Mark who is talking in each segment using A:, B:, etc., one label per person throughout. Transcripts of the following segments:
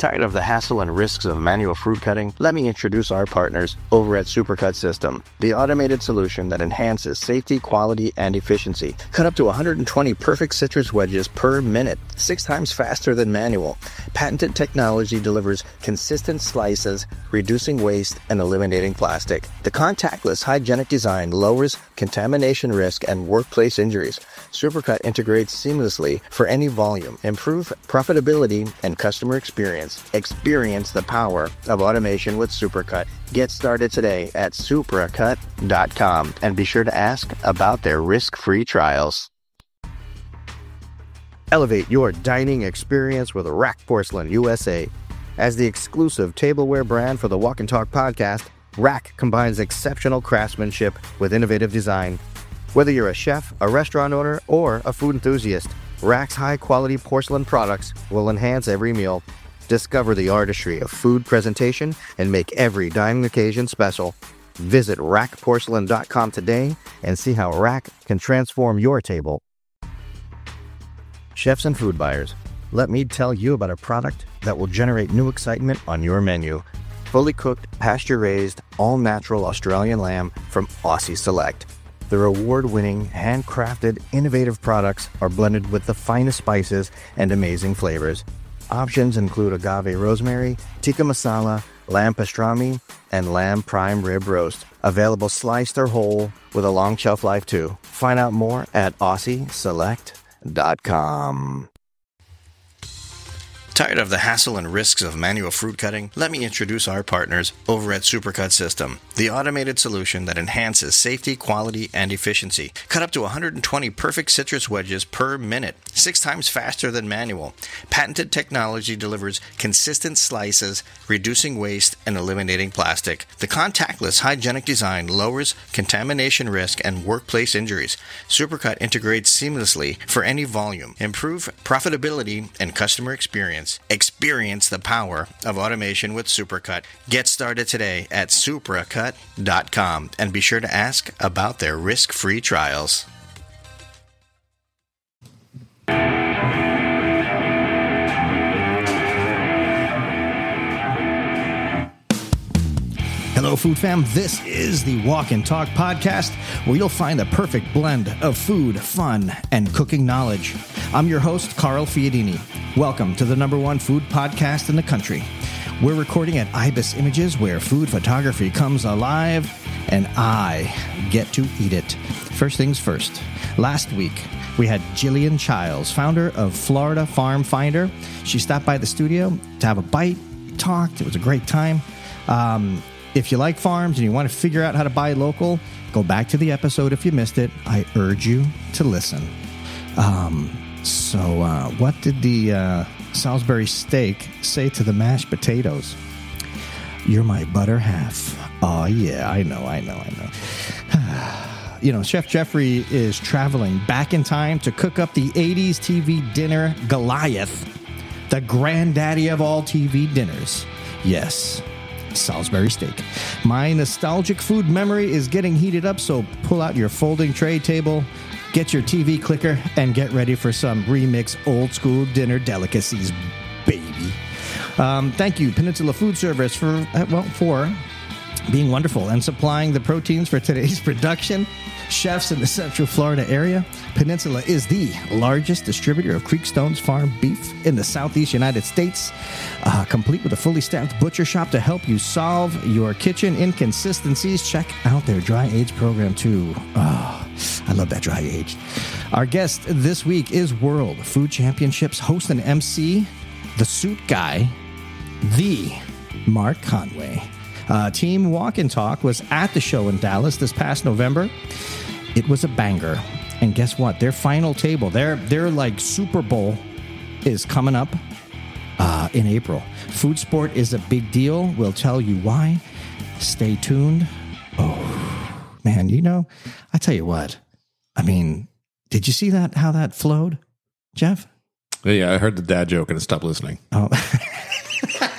A: Tired of the hassle and risks of manual fruit cutting? Let me introduce our partners over at Supercut System, the automated solution that enhances safety, quality, and efficiency. Cut up to 120 perfect citrus wedges per minute, 6 times faster than manual. Patented technology delivers consistent slices, reducing waste and eliminating plastic. The contactless, hygienic design lowers contamination risk and workplace injuries. Supercut integrates seamlessly for any volume. Improve profitability and customer experience. Experience the power of automation with Supercut. Get started today at supracut.com and be sure to ask about their risk-free trials. Elevate your dining experience with Rack Porcelain USA. As the exclusive tableware brand for the Walk and Talk podcast, Rack combines exceptional craftsmanship with innovative design. Whether you're a chef, a restaurant owner, or a food enthusiast, Rack's high-quality porcelain products will enhance every meal. Discover the artistry of food presentation and make every dining occasion special. Visit rackporcelain.com today and see how Rack can transform your table. Chefs and food buyers, let me tell you about a product that will generate new excitement on your menu. Fully cooked, pasture-raised, all-natural Australian lamb from Aussie Select. Their award-winning, handcrafted, innovative products are blended with the finest spices and amazing flavors. Options include agave rosemary, tikka masala, lamb pastrami, and lamb prime rib roast. Available sliced or whole with a long shelf life too. Find out more at AussieSelect.com. Tired of the hassle and risks of manual fruit cutting? Let me introduce our partners over at Supercut System, the automated solution that enhances safety, quality, and efficiency. Cut up to 120 perfect citrus wedges per minute, 6 times faster than manual. Patented technology delivers consistent slices, reducing waste and eliminating plastic. The contactless, hygienic design lowers contamination risk and workplace injuries. Supercut integrates seamlessly for any volume. Improve profitability and customer experience. Experience the power of automation with Supercut. Get started today at supracut.com and be sure to ask about their risk-free trials.
B: Hello, Food Fam. This is the Walk and Talk podcast, where you'll find the perfect blend of food, fun, and cooking knowledge. I'm your host, Carl Fiadini. Welcome to the #1 food podcast in the country. We're recording at Ibis Images, where food photography comes alive, and I get to eat it. First things first. Last week, we had Jillian Childs, founder of Florida Farm Finder. She stopped by the studio to have a bite, talked. It was a great time. If you like farms and you want to figure out how to buy local, go back to the episode if you missed it. I urge you to listen. What did the Salisbury steak say to the mashed potatoes? You're my butter half. Oh, yeah, I know. Chef Jeffrey is traveling back in time to cook up the 80s TV dinner Goliath, the granddaddy of all TV dinners. Yes, Salisbury steak. My nostalgic food memory is getting heated up, so pull out your folding tray table, get your TV clicker, and get ready for some remix old school dinner delicacies, baby. Thank you, Peninsula Food Service, for being wonderful and supplying the proteins for today's production. Chefs in the Central Florida area, Peninsula is the largest distributor of Creekstone's farm beef in the Southeast United States, complete with a fully staffed butcher shop to help you solve your kitchen inconsistencies. Check out their dry age program too. Oh, I love that dry aged. Our guest this week is World Food Championships host and MC, the suit guy, the Mark Conway. Team Walk and Talk was at the show in Dallas this past November. It was a banger. And guess what? Their final table, their like Super Bowl is coming up in April. Food sport is a big deal. We'll tell you why. Stay tuned. Oh, man, I tell you what. I mean, did you see that, how that flowed, Jeff?
C: Yeah, I heard the dad joke and stopped listening.
B: Oh.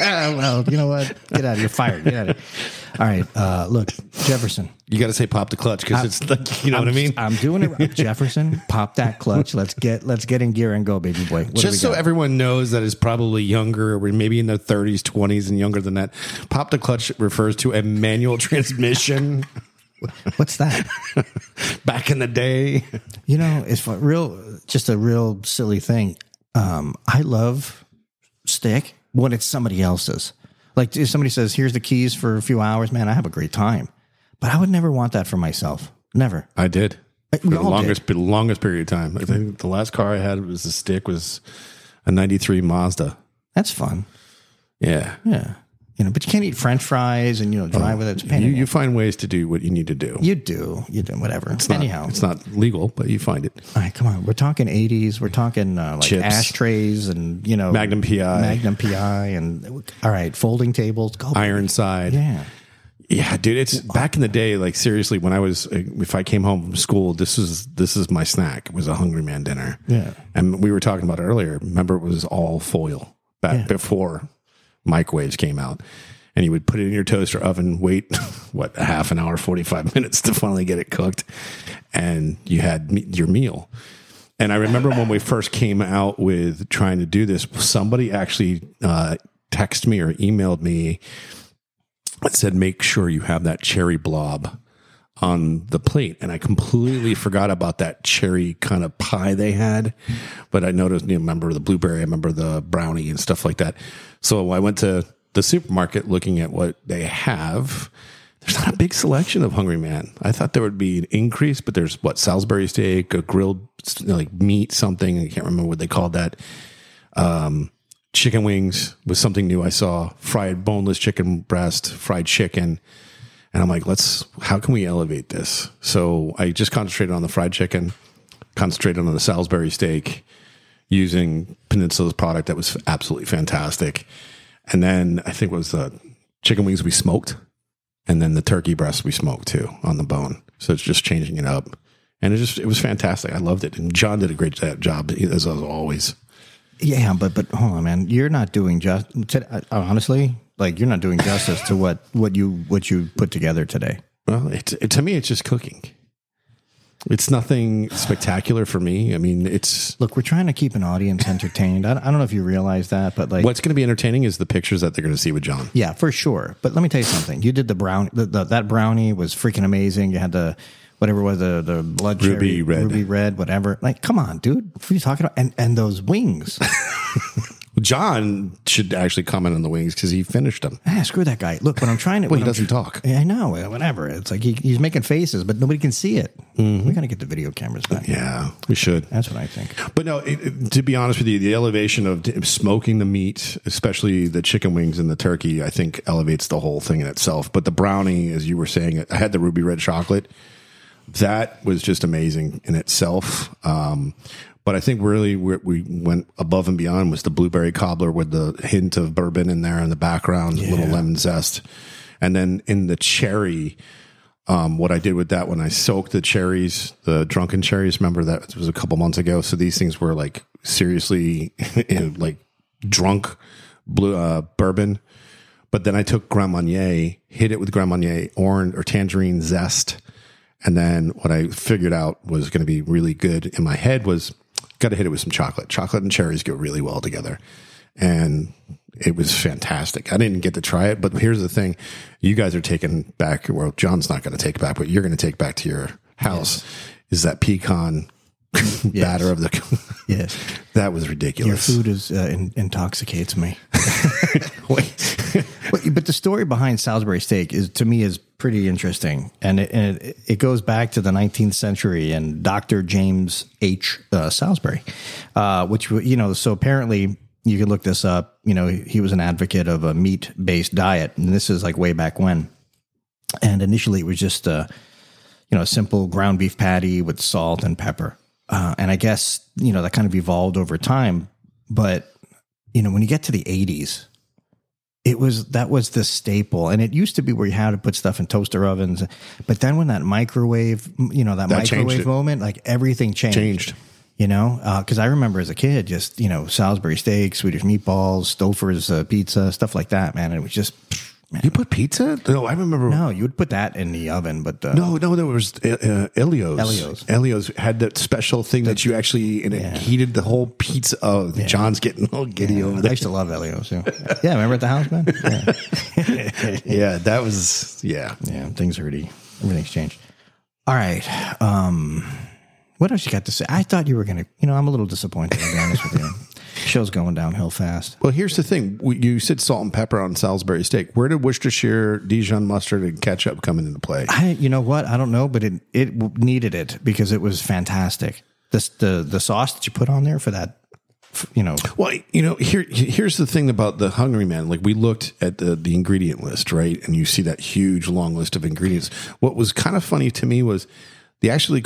B: Well, you know what? Get out of here. You're fired. Get out of here. All right. Look, Jefferson.
C: You got to say pop the clutch because it's like, you know what I mean?
B: I'm doing it right. Jefferson, pop that clutch. Let's get in gear and go, baby boy. What
C: Just so everyone knows that is probably younger, or maybe in their 30s, 20s, and younger than that. Pop the clutch refers to a manual transmission.
B: What's that?
C: Back in the day.
B: You know, it's just a real silly thing. I love stick when it's somebody else's. Like if somebody says, here's the keys for a few hours, man, I have a great time. But I would never want that for myself. Never.
C: I did. For
B: We
C: the
B: all
C: longest period of time. I think the last car I had was a stick was a 93 Mazda.
B: That's fun.
C: Yeah.
B: Yeah. You know, but you can't eat French fries and, drive with it. It's a pain in the
C: You find ways to do what you need to do.
B: You do, whatever. Anyhow.
C: It's not legal, but you find it.
B: All right, come on. We're talking 80s. We're talking like
C: Chips.
B: ashtrays and,
C: Magnum PI.
B: And, all right, folding tables. Go.
C: Ironside.
B: Yeah.
C: Yeah, dude, it's back in the day, like seriously, when if I came home from school, this is my snack. It was a Hungry Man dinner.
B: Yeah. And
C: we were talking about it earlier. Remember, it was all foil back before microwaves came out. And you would put it in your toaster oven, wait, a half an hour, 45 minutes to finally get it cooked. And you had your meal. And I remember when we first came out with trying to do this, somebody actually texted me or emailed me. It said, make sure you have that cherry blob on the plate. And I completely forgot about that cherry kind of pie they had. But I noticed, remember the blueberry, I remember the brownie and stuff like that. So I went to the supermarket looking at what they have. There's not a big selection of Hungry Man. I thought there would be an increase, but there's Salisbury steak, a grilled like meat, something. I can't remember what they called that. Chicken wings was something new I saw. Fried boneless chicken breast, fried chicken. And I'm like, how can we elevate this? So I just concentrated on the fried chicken, concentrated on the Salisbury steak, using Peninsula's product that was absolutely fantastic. And then I think it was the chicken wings we smoked. And then the turkey breast we smoked too on the bone. So it's just changing it up. And it was fantastic. I loved it. And John did a great job, as always.
B: Yeah, but hold on, man. You're not doing honestly, like you're not doing justice to what you put together today.
C: Well, to me, it's just cooking. It's nothing spectacular for me. I mean,
B: look, we're trying to keep an audience entertained. I don't know if you realize that, but like,
C: what's going to be entertaining is the pictures that they're going to see with John.
B: Yeah, for sure. But let me tell you something. You did the brown. That brownie was freaking amazing. You had the whatever was the blood
C: ruby
B: red, whatever. Like, come on, dude. What are you talking about? And those wings.
C: John should actually comment on the wings because he finished them.
B: Screw that guy. Look, when I'm trying to...
C: Well, he doesn't talk.
B: Yeah, I know. Whatever. It's like he's making faces, but nobody can see it. Mm-hmm. We got to get the video cameras back.
C: Yeah, we should.
B: That's what I think.
C: But no, to be honest with you, the elevation of smoking the meat, especially the chicken wings and the turkey, I think elevates the whole thing in itself. But the brownie, as you were saying, I had the ruby red chocolate. That was just amazing in itself. But I think really we went above and beyond was the blueberry cobbler with the hint of bourbon in there in the background, a little lemon zest. And then in the cherry, what I did with that when I soaked the cherries, the drunken cherries, remember that was a couple months ago. So these things were like seriously like drunk bourbon. But then I took Grand Marnier, hit it with Grand Marnier orange or tangerine zest. And then what I figured out was going to be really good in my head was got to hit it with some chocolate. Chocolate and cherries go really well together. And it was fantastic. I didn't get to try it, but here's the thing. You guys are taking back, well, John's not going to take back, but you're going to take back to your house is that pecan batter of the...
B: Yes.
C: That was ridiculous.
B: Your food is intoxicates me. But the story behind Salisbury steak to me is pretty interesting, and it goes back to the 19th century and Dr. James H. Salisbury, which so apparently you can look this up. He was an advocate of a meat-based diet, and this is like way back when. And initially, it was just a simple ground beef patty with salt and pepper, and I guess that kind of evolved over time. But when you get to the 80s. That was the staple. And it used to be where you had to put stuff in toaster ovens. But then when that microwave, that microwave moment, like everything changed. You know, because I remember as a kid, just, you know, Salisbury steak, Swedish meatballs, Stouffer's pizza, stuff like that, man. It was just, man.
C: You put pizza? No, I remember.
B: No, you would put that in the oven, but
C: No, there was Elio's.
B: Elio's.
C: Elio's had that special thing that you actually, and it heated the whole pizza. Oh, John's getting all giddy over
B: I
C: there.
B: used to love Elio's. Yeah, remember at the house, man? Yeah,
C: Yeah, that was, yeah.
B: things are everything's changed. All right. What else you got to say? I thought you were going to, you know, I'm a little disappointed, to be honest with you. Show's going downhill fast.
C: Well, here's the thing. You said salt and pepper on Salisbury steak. Where did Worcestershire, Dijon mustard, and ketchup come into play?
B: You know what? I don't know, but it needed it because it was fantastic. The sauce that you put on there for that, you know.
C: Well, you know, here's the thing about the Hungry Man. Like, we looked at the ingredient list, right? And you see that huge, long list of ingredients. What was kind of funny to me was the actually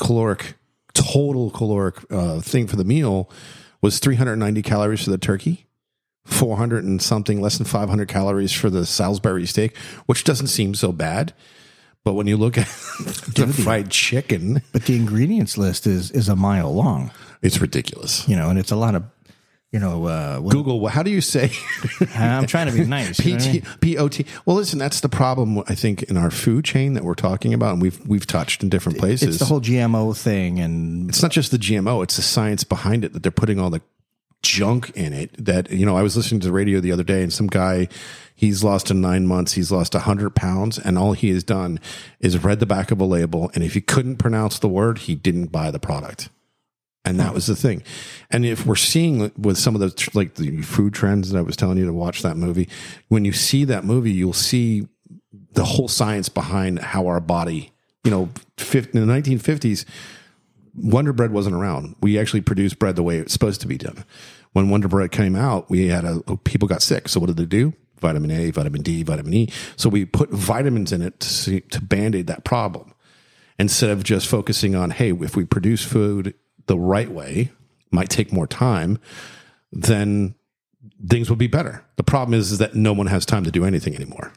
C: total caloric thing for the meal was 390 calories for the turkey, 400 and something, less than 500 calories for the Salisbury steak, which doesn't seem so bad. But when you look at the fried chicken,
B: but the ingredients list is a mile long.
C: it's ridiculous.
B: You know, and it's a lot of, you know,
C: Google, how do you say?
B: I'm trying to be nice. You know what I mean?
C: POT. Well, listen, that's the problem, I think, in our food chain that we're talking about, and we've touched in different places.
B: It's the whole GMO thing, and
C: it's not just the GMO, it's the science behind it, that they're putting all the junk in it. That, you know, I was listening to the radio the other day, and some guy, he's lost in 9 months, he's lost 100 pounds, and all he has done is read the back of a label, and if he couldn't pronounce the word, he didn't buy the product. And that was the thing. And if we're seeing with some of the, like the food trends that I was telling you to watch that movie, when you see that movie, you'll see the whole science behind how our body, you know, in the 1950s, Wonder Bread wasn't around. We actually produced bread the way it's supposed to be done. When Wonder Bread came out, we had people got sick. So what did they do? Vitamin A, vitamin D, vitamin E. So we put vitamins in it to band-aid that problem. Instead of just focusing on, hey, if we produce food the right way, might take more time, then things will be better. The problem is that no one has time to do anything anymore.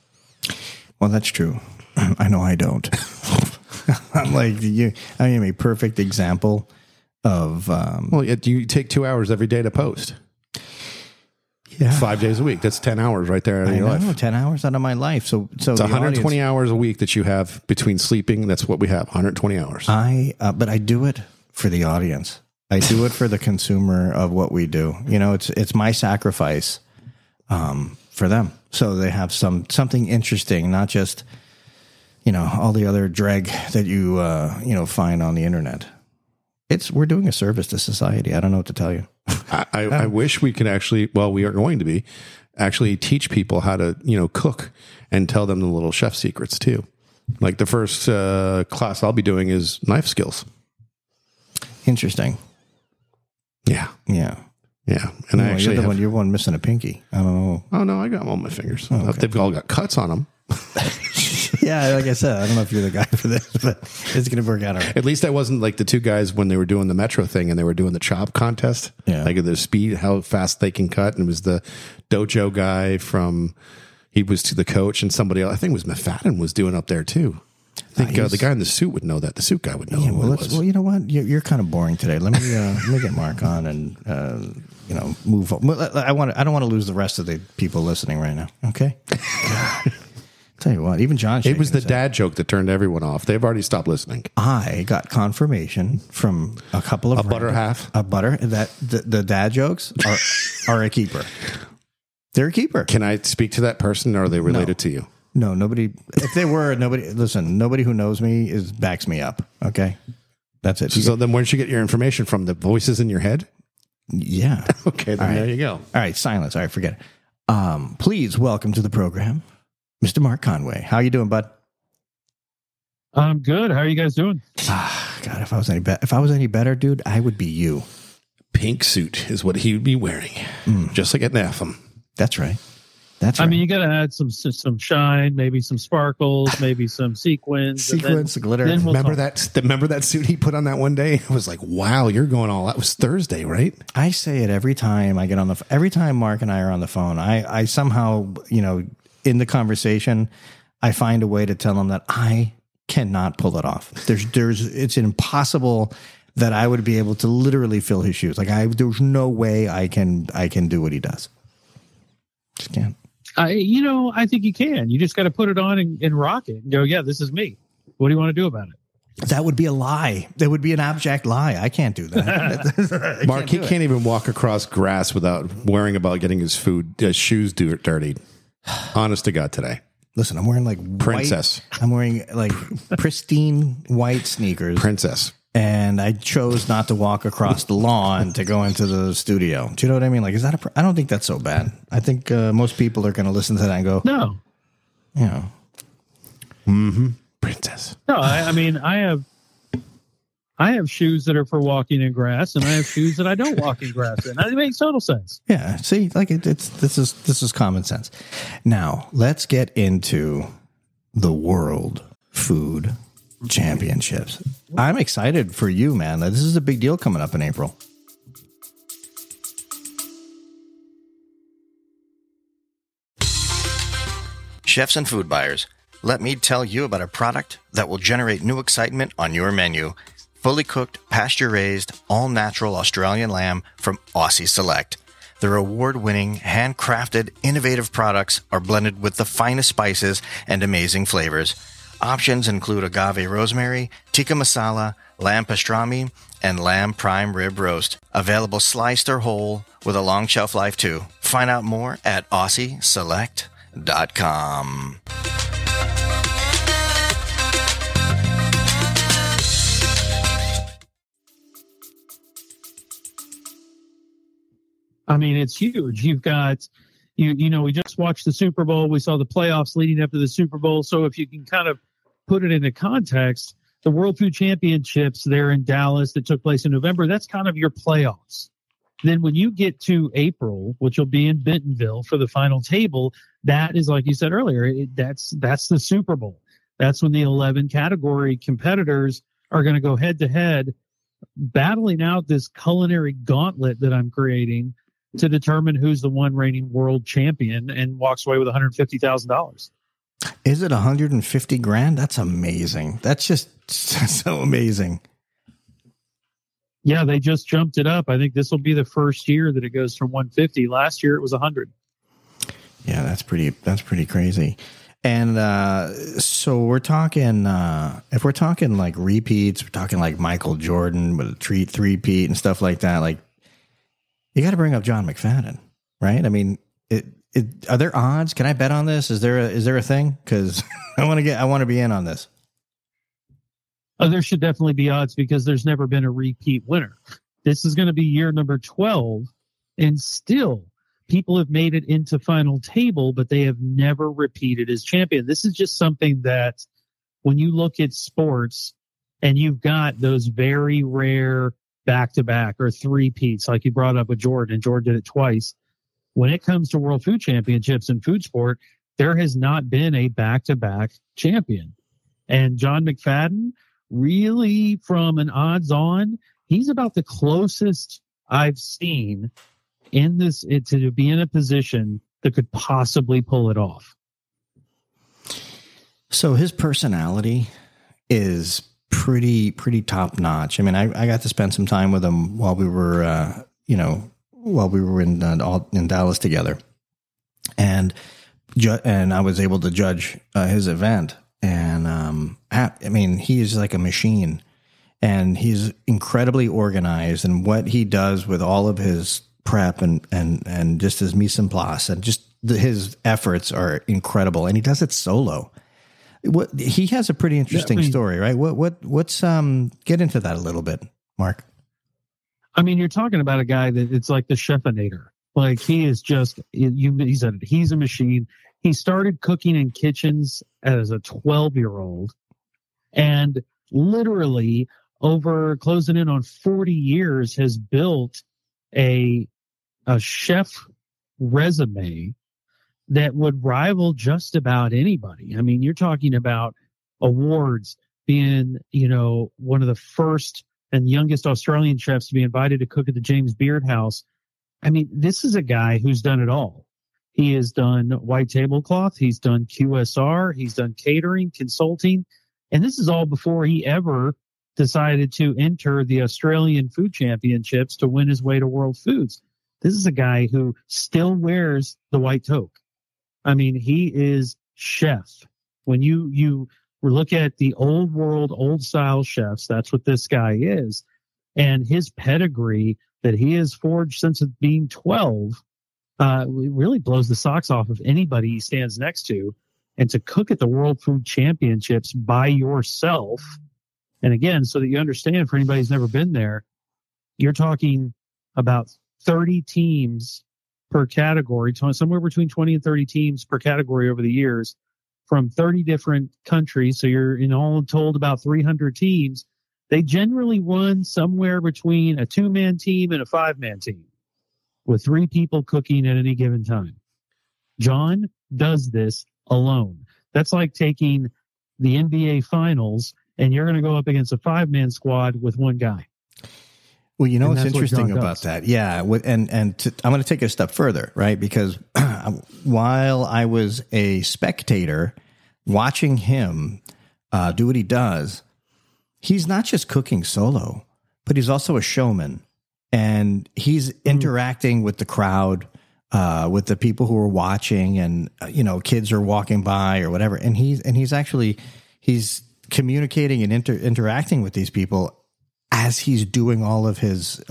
B: well, that's true. I know I don't. I'm like you. I am a perfect example of.
C: Well, you take 2 hours every day to post.
B: Yeah,
C: 5 days a week. That's 10 hours right there out of your life.
B: 10 hours out of my life. So
C: It's 120 hours a week that you have between sleeping. That's what we have. 120 hours.
B: But I do it for the audience. I do it for the consumer of what we do. You know, it's my sacrifice for them, so they have something interesting, not just, you know, all the other dreg that you you know, find on the internet. We're doing a service to society. I don't know what to tell you.
C: I wish we could actually, well, we are going to be actually teach people how to, you know, cook and tell them the little chef secrets too. Like the first class I'll be doing is knife skills.
B: Interesting.
C: Yeah.
B: Yeah.
C: Yeah. And I actually
B: you're one missing a pinky. I don't know.
C: Oh no, I got them on my fingers.
B: Oh, okay.
C: They've all got cuts on them.
B: Yeah, like I said, I don't know if you're the guy for this, but it's going to work out all right.
C: At least I wasn't like the two guys when they were doing the Metro thing and they were doing the chop contest.
B: Yeah.
C: Like the speed, how fast they can cut. And it was the dojo guy he was to the coach, and somebody else, I think it was McFadden, was doing up there too. I think the guy in the suit would know that. The suit guy would know who it was.
B: Well, you know what? You're kind of boring today. Let me get Mark on and you know, move on. I don't want to lose the rest of the people listening right now. Okay. Tell you what, even John.
C: It was the dad joke that turned everyone off. They've already stopped listening.
B: I got confirmation from a couple of that the dad jokes are a keeper. They're a keeper.
C: Can I speak to that person, or are they related to you?
B: No, nobody. If they were, nobody. Listen, nobody who knows me backs me up. Okay, that's it.
C: So then, where'd you get your information from? The voices in your head?
B: Yeah.
C: Okay, then there you go.
B: All right, silence. All right, forget it. Please welcome to the program, Mr. Mark Conway. How you doing, bud?
D: I'm good. How are you guys doing?
B: God, if I was any better, dude, I would be you.
C: Pink suit is what he would be wearing, just like at NAFM.
B: That's right. That's right.
D: I mean, you got to add some shine, maybe some sparkles, maybe some sequins,
B: glitter.
C: Remember that suit he put on that one day? I was like, wow, you're going all. That was Thursday, right?
B: I say it every time I get on every time Mark and I are on the phone. I somehow, you know, in the conversation, I find a way to tell him that I cannot pull it off. It's impossible that I would be able to literally fill his shoes. Like there's no way I can do what he does. Just can't.
D: I think you can. You just got to put it on and rock it and go, yeah, this is me. What do you want to do about it?
B: That would be a lie. That would be an abject lie. I can't do that.
C: Mark, he can't even walk across grass without worrying about getting his shoes dirty. Honest to God today.
B: Listen, I'm wearing like
C: princess.
B: I'm wearing like pristine white sneakers.
C: Princess.
B: And I chose not to walk across the lawn to go into the studio. Do you know what I mean? Like, is that I don't think that's so bad. I think most people are going to listen to that and go,
D: no.
B: You know.
C: Mm-hmm. Princess.
D: No, I mean, I have shoes that are for walking in grass, and I have shoes that I don't walk in grass in. It makes total sense.
B: Yeah, see, like this is common sense. Now let's get into the World Food Championships. I'm excited for you, man. This is a big deal coming up in April.
A: Chefs and food buyers, let me tell you about a product that will generate new excitement on your menu. Fully cooked, pasture-raised, all-natural Australian lamb from Aussie Select. Their award-winning, handcrafted, innovative products are blended with the finest spices and amazing flavors. Options include agave rosemary, tikka masala, lamb pastrami, and lamb prime rib roast. Available sliced or whole with a long shelf life too. Find out more at AussieSelect.com.
D: I mean, it's huge. You've got, we just watched the Super Bowl. We saw the playoffs leading up to the Super Bowl. So if you can kind of put it into context, the World Food Championships there in Dallas that took place in November, that's kind of your playoffs. Then when you get to April, which will be in Bentonville for the final table, that is, like you said earlier, that's the Super Bowl. That's when the 11 category competitors are going to go head to head, battling out this culinary gauntlet that I'm creating to determine who's the one reigning world champion and walks away with $150,000.
B: Is it 150 grand? That's amazing. That's just so amazing.
D: Yeah, they just jumped it up. I think this will be the first year that it goes from 150. Last year it was 100.
B: Yeah, that's pretty crazy. And so we're talking, if we're talking like repeats, we're talking like Michael Jordan with a three-peat and stuff like that. Like, you got to bring up John McFadden, right? I mean, are there odds? Can I bet on this? Is there a thing? Because I want to be in on this.
D: There should definitely be odds because there's never been a repeat winner. This is going to be year number 12, and still people have made it into final table, but they have never repeated as champion. This is just something that when you look at sports and you've got those very rare back-to-back or three-peats, like you brought up with Jordan, and Jordan did it twice. When it comes to World Food Championships in food sport, there has not been a back-to-back champion. And John McFadden, really from an odds-on, he's about the closest I've seen in this to be in a position that could possibly pull it off.
B: So his personality is pretty top notch. I mean, I got to spend some time with him while we were, in Dallas together, and I was able to judge his event. And I mean, he is like a machine, and he's incredibly organized. And what he does with all of his prep and just his mise en place and just his efforts are incredible. And he does it solo. He has a pretty interesting story, right? What's get into that a little bit, Mark.
D: I mean, you're talking about a guy that it's like the chefinator. Like, he is just, he's a machine. He started cooking in kitchens as a 12-year-old, and literally over closing in on 40 years has built a chef resume that would rival just about anybody. I mean, you're talking about awards, being, one of the first and youngest Australian chefs to be invited to cook at the James Beard House. I mean, this is a guy who's done it all. He has done white tablecloth. He's done QSR. He's done catering, consulting. And this is all before he ever decided to enter the Australian Food Championships to win his way to World Foods. This is a guy who still wears the white toque. I mean, he is chef. When you look at the old world, old style chefs, that's what this guy is. And his pedigree that he has forged since being 12 really blows the socks off of anybody he stands next to. And to cook at the World Food Championships by yourself, and again, so that you understand, for anybody who's never been there, you're talking about 30 teams per category, somewhere between 20 and 30 teams per category over the years from 30 different countries. So you're in all told about 300 teams. They generally run somewhere between a 2-man team and a 5-man team with 3 people cooking at any given time. John does this alone. That's like taking the NBA Finals and you're going to go up against a 5-man squad with one guy.
B: Well, you know what's interesting about that? Yeah, I'm going to take it a step further, right? Because while I was a spectator watching him do what he does, he's not just cooking solo, but he's also a showman, and he's interacting with the crowd, with the people who are watching, and kids are walking by or whatever, and he's communicating and interacting with these people as he's doing all of his,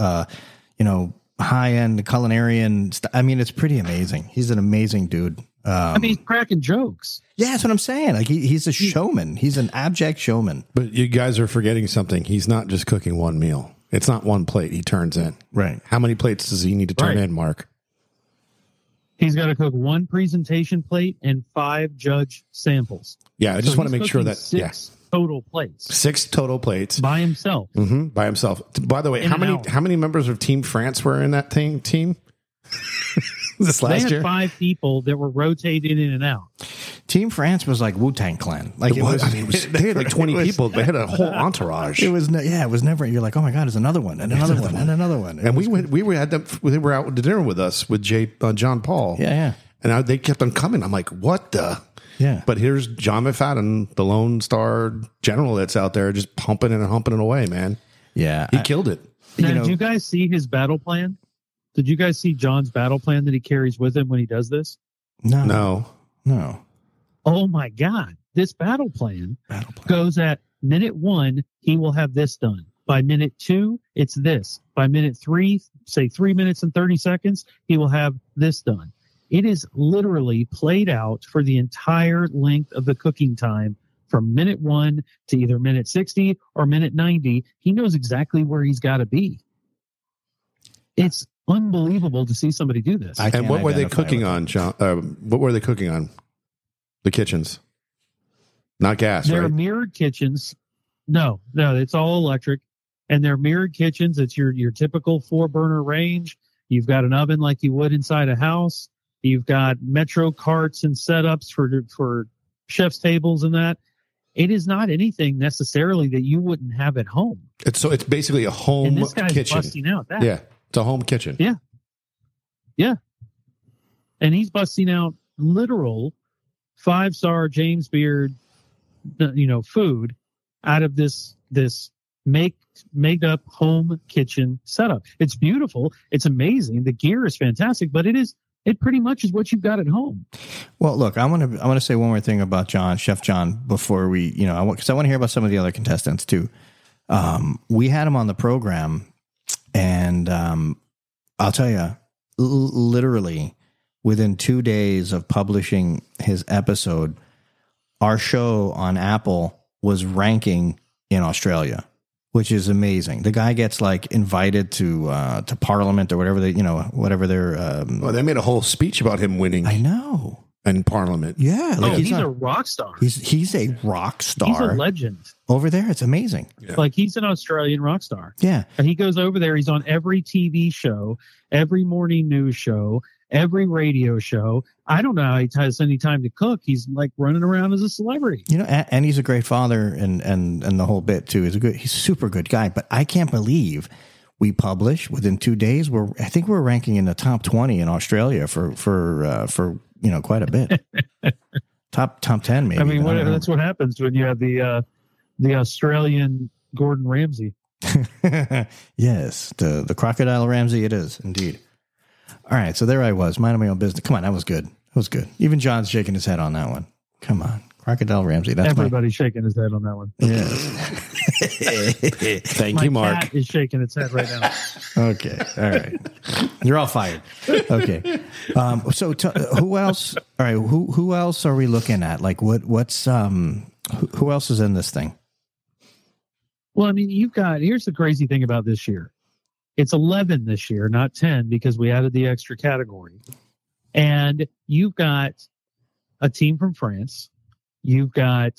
B: high-end culinarian stuff. I mean, it's pretty amazing. He's an amazing dude.
D: He's cracking jokes.
B: Yeah, that's what I'm saying. Like he's a showman. He's an abject showman.
C: But you guys are forgetting something. He's not just cooking one meal. It's not one plate he turns in.
B: Right.
C: How many plates does he need to turn in, Mark?
D: He's got to cook 1 presentation plate and 5 judge samples.
C: Yeah, I just want to make sure that
D: 6 total plates.
C: 6 total plates
D: by himself.
C: Mm-hmm, by himself. By the way, how many members of Team France were in that team? This last year,
D: 5 people that were rotating in and out.
B: Team France was like Wu-Tang Clan. Like
C: they had like 20 people. They had a whole entourage.
B: It was never. You're like, oh my god, there's another one and another one and another one.
C: And we had them. They were out to dinner with us with John Paul.
B: Yeah.
C: And they kept on coming. I'm like, what the?
B: Yeah.
C: But here's John McFadden, the Lone Star general that's out there just pumping and humping it away, man.
B: Yeah.
C: He killed it.
D: Now, did you guys see his battle plan? Did you guys see John's battle plan that he carries with him when he does this?
C: No.
D: Oh my God. This battle plan goes at minute 1, he will have this done. By minute 2, it's this. By minute 3, say 3 minutes and 30 seconds, he will have this done. It is literally played out for the entire length of the cooking time from minute 1 to either minute 60 or minute 90. He knows exactly where he's got to be. It's unbelievable to see somebody do this.
C: And what were they cooking on, John? What were they cooking on? The kitchens, not gas.
D: They're
C: right?
D: mirrored kitchens. No, it's all electric, and they're mirrored kitchens. It's your typical 4-burner range. You've got an oven like you would inside a house. You've got Metro carts and setups for chef's tables and that. It is not anything necessarily that you wouldn't have at home.
C: It's basically a home
D: and this guy's
C: kitchen.
D: Busting out that.
C: Yeah, it's a home kitchen.
D: Yeah. And he's busting out literal 5-star James Beard, food out of this made up home kitchen setup. It's beautiful. It's amazing. The gear is fantastic, but it pretty much is what you've got at home.
B: Well, look, I want to say one more thing about Chef John, before we, because I want to hear about some of the other contestants too. We had him on the program, and I'll tell you, literally within 2 days of publishing his episode, our show on Apple was ranking in Australia, which is amazing. The guy gets like invited to Parliament or whatever they're.
C: They made a whole speech about him winning.
B: I know.
C: In Parliament.
B: Yeah.
D: He's a rock star.
B: He's a rock star.
D: He's a legend.
B: Over there, it's amazing.
C: Yeah.
D: Like, he's an Australian rock star.
B: Yeah.
D: And he goes over there. He's on every TV show, every morning news show, every radio show. I don't know how he has any time to cook. He's like running around as a celebrity. And he's a great father and the whole bit too. He's a super good guy. But I can't believe we published within 2 days. I think we're ranking in the top 20 in Australia for quite a bit. top 10 maybe. I mean, that's what happens when you have the Australian Gordon Ramsay.
B: Yes, the Crocodile Ramsay it is, indeed. All right, so there I was, minding my own business. Come on, that was good. That was good. Even John's shaking his head on that one. Come on, Crocodile Ramsay. That's
D: everybody's shaking his head on that one.
B: Yes.
C: Thank you, Mark.
D: Cat is shaking its head right now.
B: Okay, all right. You're all fired. Okay. So who else? All right, who else are we looking at? Like what's who else is in this thing?
D: Well, I mean, here's the crazy thing about this year. It's 11 this year, not 10, because we added the extra category. And you've got a team from France. You've got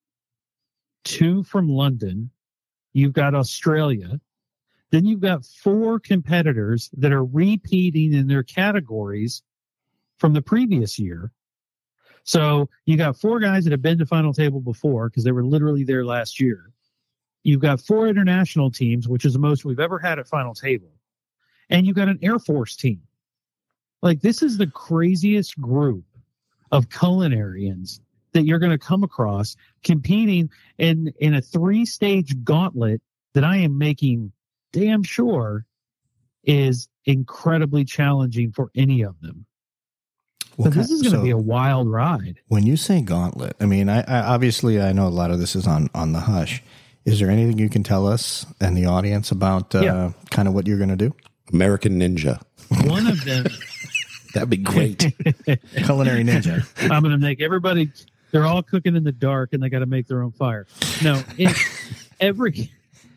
D: 2 from London. You've got Australia. Then you've got 4 competitors that are repeating in their categories from the previous year. So you got 4 guys that have been to Final Table before because they were literally there last year. You've got 4 international teams, which is the most we've ever had at Final Table. And you've got an Air Force team. Like, this is the craziest group of culinarians that you're going to come across competing in a 3-stage gauntlet that I am making damn sure is incredibly challenging for any of them. But this is going to be a wild ride.
B: When you say gauntlet, I mean, I obviously I know a lot of this is on the hush. Is there anything you can tell us and the audience about kind of what you're going to do?
C: American Ninja.
D: One of them.
C: That'd be great.
B: Culinary Ninja.
D: I'm going to make everybody, they're all cooking in the dark and they got to make their own fire. No, every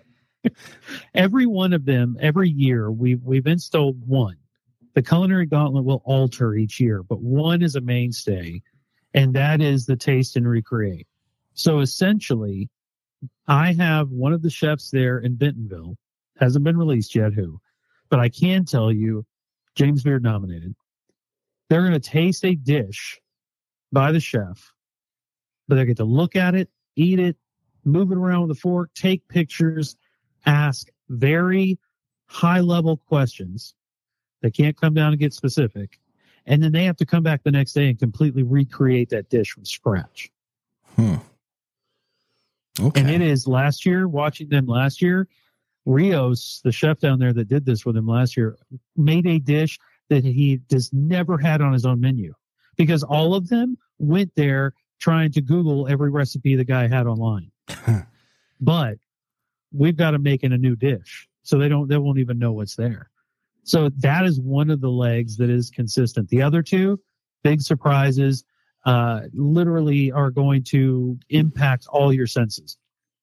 D: one of them, every year, we've installed one. The Culinary Gauntlet will alter each year, but one is a mainstay, and that is the Taste and Recreate. So essentially, I have one of the chefs there in Bentonville, hasn't been released yet but I can tell you, James Beard nominated. They're going to taste a dish by the chef, but they get to look at it, eat it, move it around with a fork, take pictures, ask very high-level questions. They can't come down and get specific. And then they have to come back the next day and completely recreate that dish from scratch.
B: Okay.
D: And it is watching them last year, Rios, the chef down there that did this with him last year, made a dish that he just never had on his own menu because all of them went there trying to Google every recipe the guy had online. But we've got to make it a new dish. So they won't even know what's there. So that is one of the legs that is consistent. The other 2 big surprises, literally are going to impact all your senses.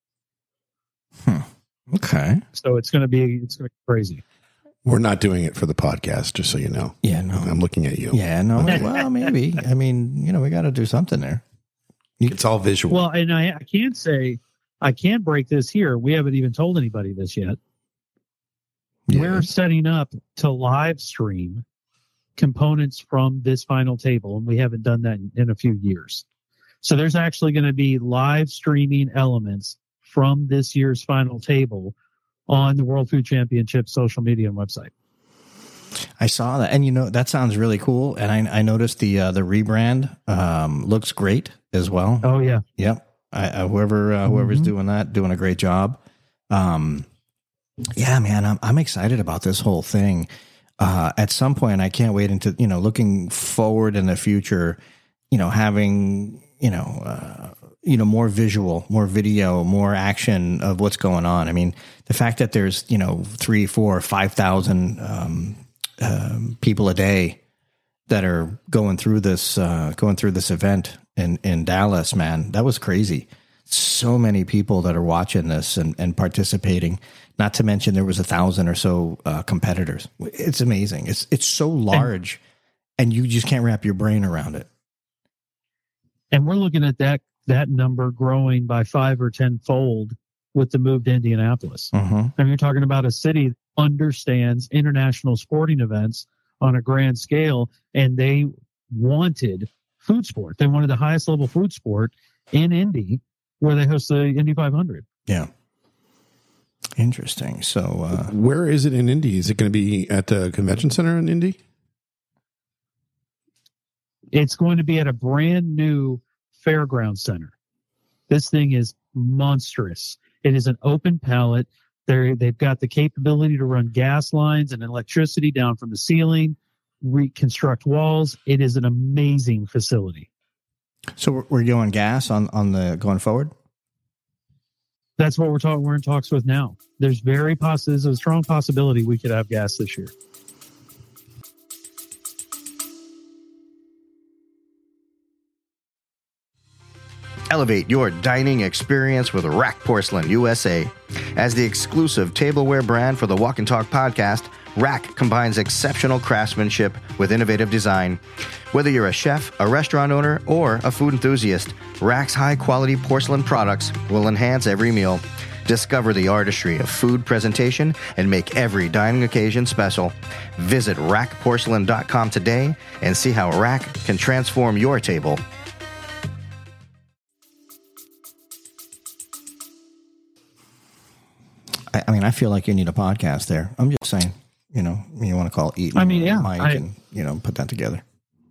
B: Okay.
D: So it's going to be crazy.
C: We're not doing it for the podcast, just so you know.
B: Yeah, no.
C: I'm looking at you.
B: Yeah, no. Well, maybe. I mean, we got to do something there.
C: It's all visual.
D: Well, and I can't say, I can't break this here. We haven't even told anybody this yet.
B: Yeah.
D: We're setting up to live stream components from this Final Table, and we haven't done that in a few years. So there's actually going to be live streaming elements from this year's Final Table on the World Food Championship social media and website.
B: I saw that, and that sounds really cool. And I noticed the rebrand looks great as well.
D: Oh yeah,
B: yep. Whoever's doing that, doing a great job. Yeah, man, I'm excited about this whole thing. At some point, I can't wait into looking forward in the future. Having more visual, more video, more action of what's going on. I mean, the fact that there's 3, 4, 5,000 people a day that are going through this event in Dallas, man, that was crazy. So many people that are watching this and participating. Not to mention there was 1,000 or so competitors. It's amazing. It's so large, and you just can't wrap your brain around it.
D: And we're looking at that number growing by 5 or 10-fold with the move to Indianapolis. And you're talking about a city that understands international sporting events on a grand scale, and they wanted food sport. They wanted the highest level food sport in Indy, where they host the Indy 500.
B: Yeah. Interesting. So
C: where is it in Indy? Is it going to be at the convention center in Indy?
D: It's going to be at a brand new fairground center. This thing is monstrous. It is an open pallet. They've got the capability to run gas lines and electricity down from the ceiling, reconstruct walls. It is an amazing facility.
B: So we're going gas on the going forward?
D: That's what we're talking. We're in talks with now. There's a strong possibility we could have gas this year.
A: Elevate your dining experience with Rack Porcelain USA. As the exclusive tableware brand for the Walk and Talk podcast, Rack combines exceptional craftsmanship with innovative design. Whether you're a chef, a restaurant owner, or a food enthusiast, Rack's high-quality porcelain products will enhance every meal. Discover the artistry of food presentation and make every dining occasion special. Visit rackporcelain.com today and see how Rack can transform your table.
B: I mean, I feel like you need a podcast there. I'm just saying, you want to call Eaton.
D: I mean, yeah,
B: Mike and put that together.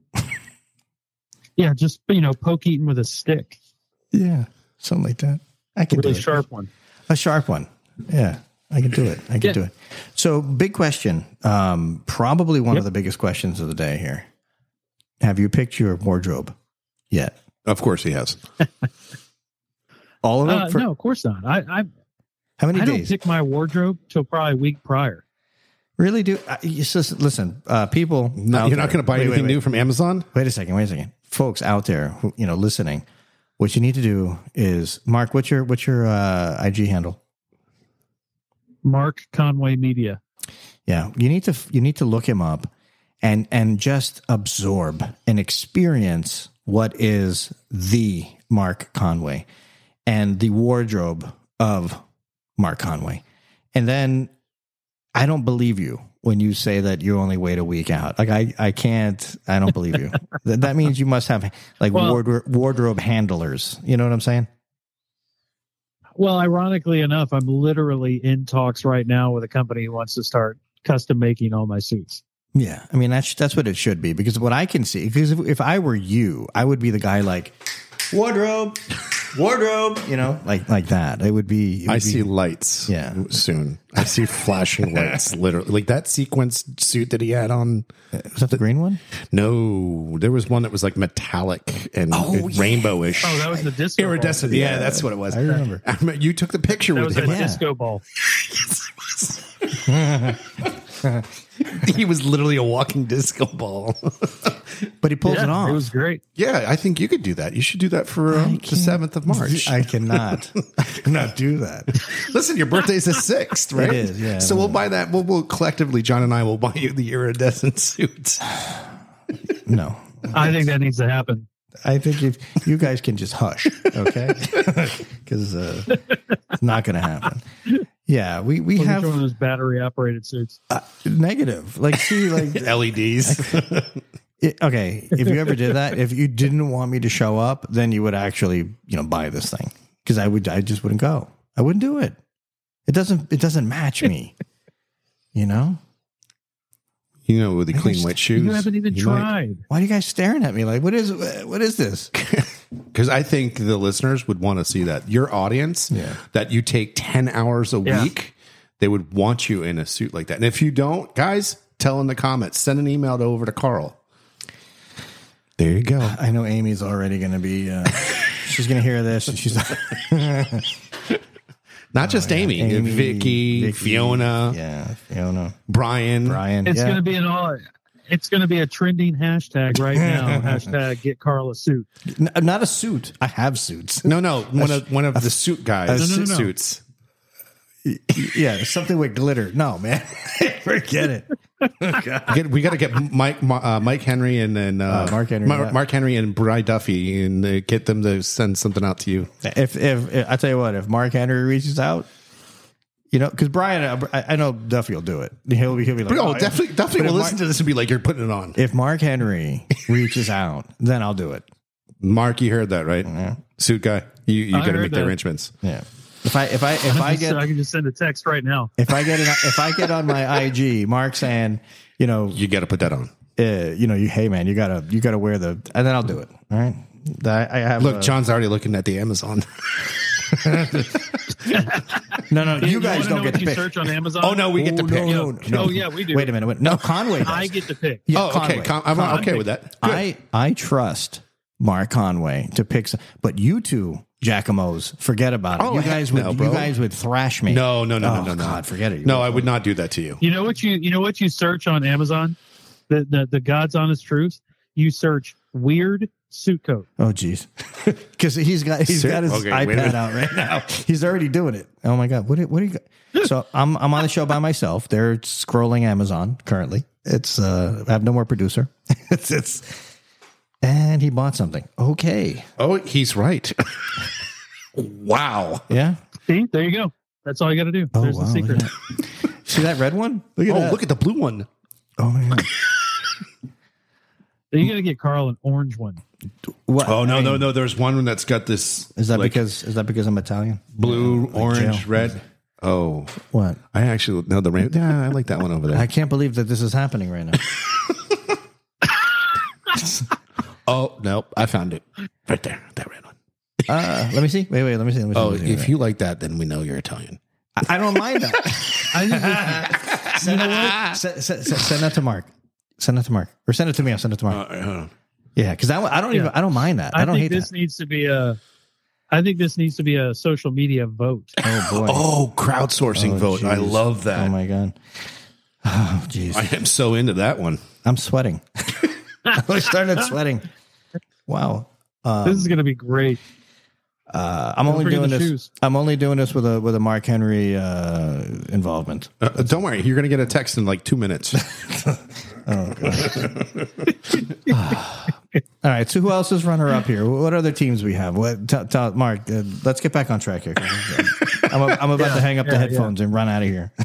D: Yeah, just poke Eaton with a stick.
B: Yeah, something like that. I can do
D: really
B: it.
D: Sharp one.
B: A sharp one. Yeah, I can do it. I can do it. So, big question. Probably one of the biggest questions of the day here. Have you picked your wardrobe yet?
C: Of course he has.
B: All of it?
D: No, of course not.
B: How many
D: I
B: days?
D: don't pick my wardrobe till probably a week prior.
B: Really do? Listen, people.
C: No, you're not going to buy anything new from Amazon?
B: Wait a second. Folks out there who, listening, what you need to do is, Mark, what's your IG handle?
D: Mark Conway Media.
B: Yeah. You need to look him up and just absorb and experience what is the Mark Conway and the wardrobe of Mark Conway. And then I don't believe you when you say that you only wait a week out. Like I don't believe you. That means you must have wardrobe handlers. You know what I'm saying?
D: Well, ironically enough, I'm literally in talks right now with a company who wants to start custom making all my suits.
B: Yeah. I mean, that's what it should be, because what I can see, because if I were you, I would be the guy like wardrobe, like that. It would be.
C: I see lights.
B: Yeah.
C: Soon. I see flashing lights. Literally, like that sequence suit that he had on.
B: Was that the green one?
C: No, there was one that was like metallic and rainbowish.
D: Oh, that was the disco.
C: Iridescent.
D: ball.
C: Yeah, that's what it was.
B: I remember.
C: You took the picture
D: That
C: with
D: was
C: him.
D: a disco ball.
C: He was literally a walking disco ball.
B: But he pulls it off.
D: It was great.
C: Yeah, I think you could do that. You should do that for the 7th of March.
B: I cannot. I cannot do that.
C: Listen, your birthday's the 6th, right?
B: It is, yeah.
C: So we'll buy that. We'll collectively, John and I will buy you the iridescent suits.
B: No.
D: I think that needs to happen.
B: I think if you guys can just hush, okay? Because it's not going to happen. Yeah, we have
D: one of those battery operated suits.
B: negative. Like, see, like
C: LEDs.
B: okay, if you ever did that, if you didn't want me to show up, then you would actually, buy this thing, because I just wouldn't go. I wouldn't do it. It doesn't match me.
C: With the clean white shoes.
D: You haven't even tried.
B: Why are you guys staring at me like, what is this?
C: Because I think the listeners would want to see that. Your audience, that you take 10 hours a week, they would want you in a suit like that. And if you don't, guys, tell in the comments. Send an email over to Carl. There you go.
B: I know Amy's already going to be, she's going to hear this, and she's
C: not just Amy, Vicky, Fiona.
B: Yeah, Fiona.
C: Brian.
D: It's going to be it's going to be a trending hashtag right now. Hashtag get Carl a suit.
B: Not a suit. I have suits.
C: No. One of the suit guys.
D: No.
C: Suits.
B: Yeah, something with glitter. No, man. Forget it.
C: We got to get Mike Henry and then
B: Mark Henry.
C: Mark Henry and Bri Duffy and get them to send something out to you.
B: If I tell you what, if Mark Henry reaches out, because Brian, I know Duffy will do it. He'll be like,
C: Duffy will listen to this and be like, you're putting it on.
B: If Mark Henry reaches out, then I'll do it.
C: Mark, you heard that, right?
B: Yeah.
C: Suit guy, you got to make the
D: that.
C: arrangements.
B: Yeah. If I
D: can just send a text right now.
B: If I get on my IG, Mark saying,
C: you got to put that on.
B: Hey man, you gotta wear the, and then I'll do it. All right. I have.
C: Look, John's already looking at the Amazon.
B: No, you guys
D: wanna
B: don't
D: know
B: get
D: what
B: to
D: you
B: pick.
D: search on Amazon?
C: Oh no, we get to pick.
B: No.
D: Oh yeah, we do.
B: Wait a minute. No, Conway does.
D: I get to pick.
B: Yeah,
C: Oh, okay.
B: Conway.
C: I'm okay with that. Good.
B: I trust Mark Conway to pick some, but you two Jacomos, forget about it.
C: Oh,
B: you
C: heck
B: guys
C: no,
B: would
C: bro.
B: you guys would thrash me.
C: No.
B: God, forget it.
C: No, I would not do that to you.
D: You know what you search on Amazon? The God's honest truth. You search weird suit coat.
B: Oh, geez. Because he's got his
C: Okay, wait a
B: iPad
C: minute.
B: out right now. He's already doing it. Oh my God. What do you got? So I'm on the show by myself. They're scrolling Amazon currently. It's I have no more producer. it's and he bought something. Okay.
C: Oh, he's right. Wow.
B: Yeah.
D: See, there you go. That's all you got to do.
B: Oh,
D: There's
B: wow.
D: the secret.
B: Look at that. See that red one? Look at that.
C: Look at the blue one.
B: Oh my God.
D: You got to get Carl an orange one.
B: What?
C: Oh
B: I mean,
C: no. There's one that's got this.
B: Is that
C: like,
B: because I'm Italian?
C: blue,
B: Like
C: orange,
B: jail.
C: red? Oh,
B: What?
C: I actually know the rainbow. Yeah, I like that one over there.
B: I can't believe that this is happening right now.
C: Oh no, I found it right there. That red one.
B: Let me see. Wait. Let me see.
C: Oh, if you like that, then we know you're Italian.
B: I don't mind that.
D: I think
B: You know what? Send that to Mark. Send that to Mark, or send it to me. I'll send it to Mark.
C: Hold on.
B: Yeah, because I don't mind that. I don't hate
D: think this
B: that.
D: needs to be a. I think this needs to be a social media vote.
B: Oh boy.
C: Oh, crowdsourcing vote. I
B: geez.
C: love that.
B: Oh my God. Oh jeez.
C: I am so into that one.
B: I'm sweating. I started sweating. Wow.
D: This is going to be great.
B: I'm
D: Don't
B: only
D: forget
B: doing
D: the
B: this.
D: shoes.
B: I'm only doing this with a Mark Henry involvement.
C: Don't worry, you're going to get a text in like 2 minutes.
B: All right. So who else is runner up here? What other teams we have? What? Mark, let's get back on track here. I'm about to hang up the headphones and run out of here.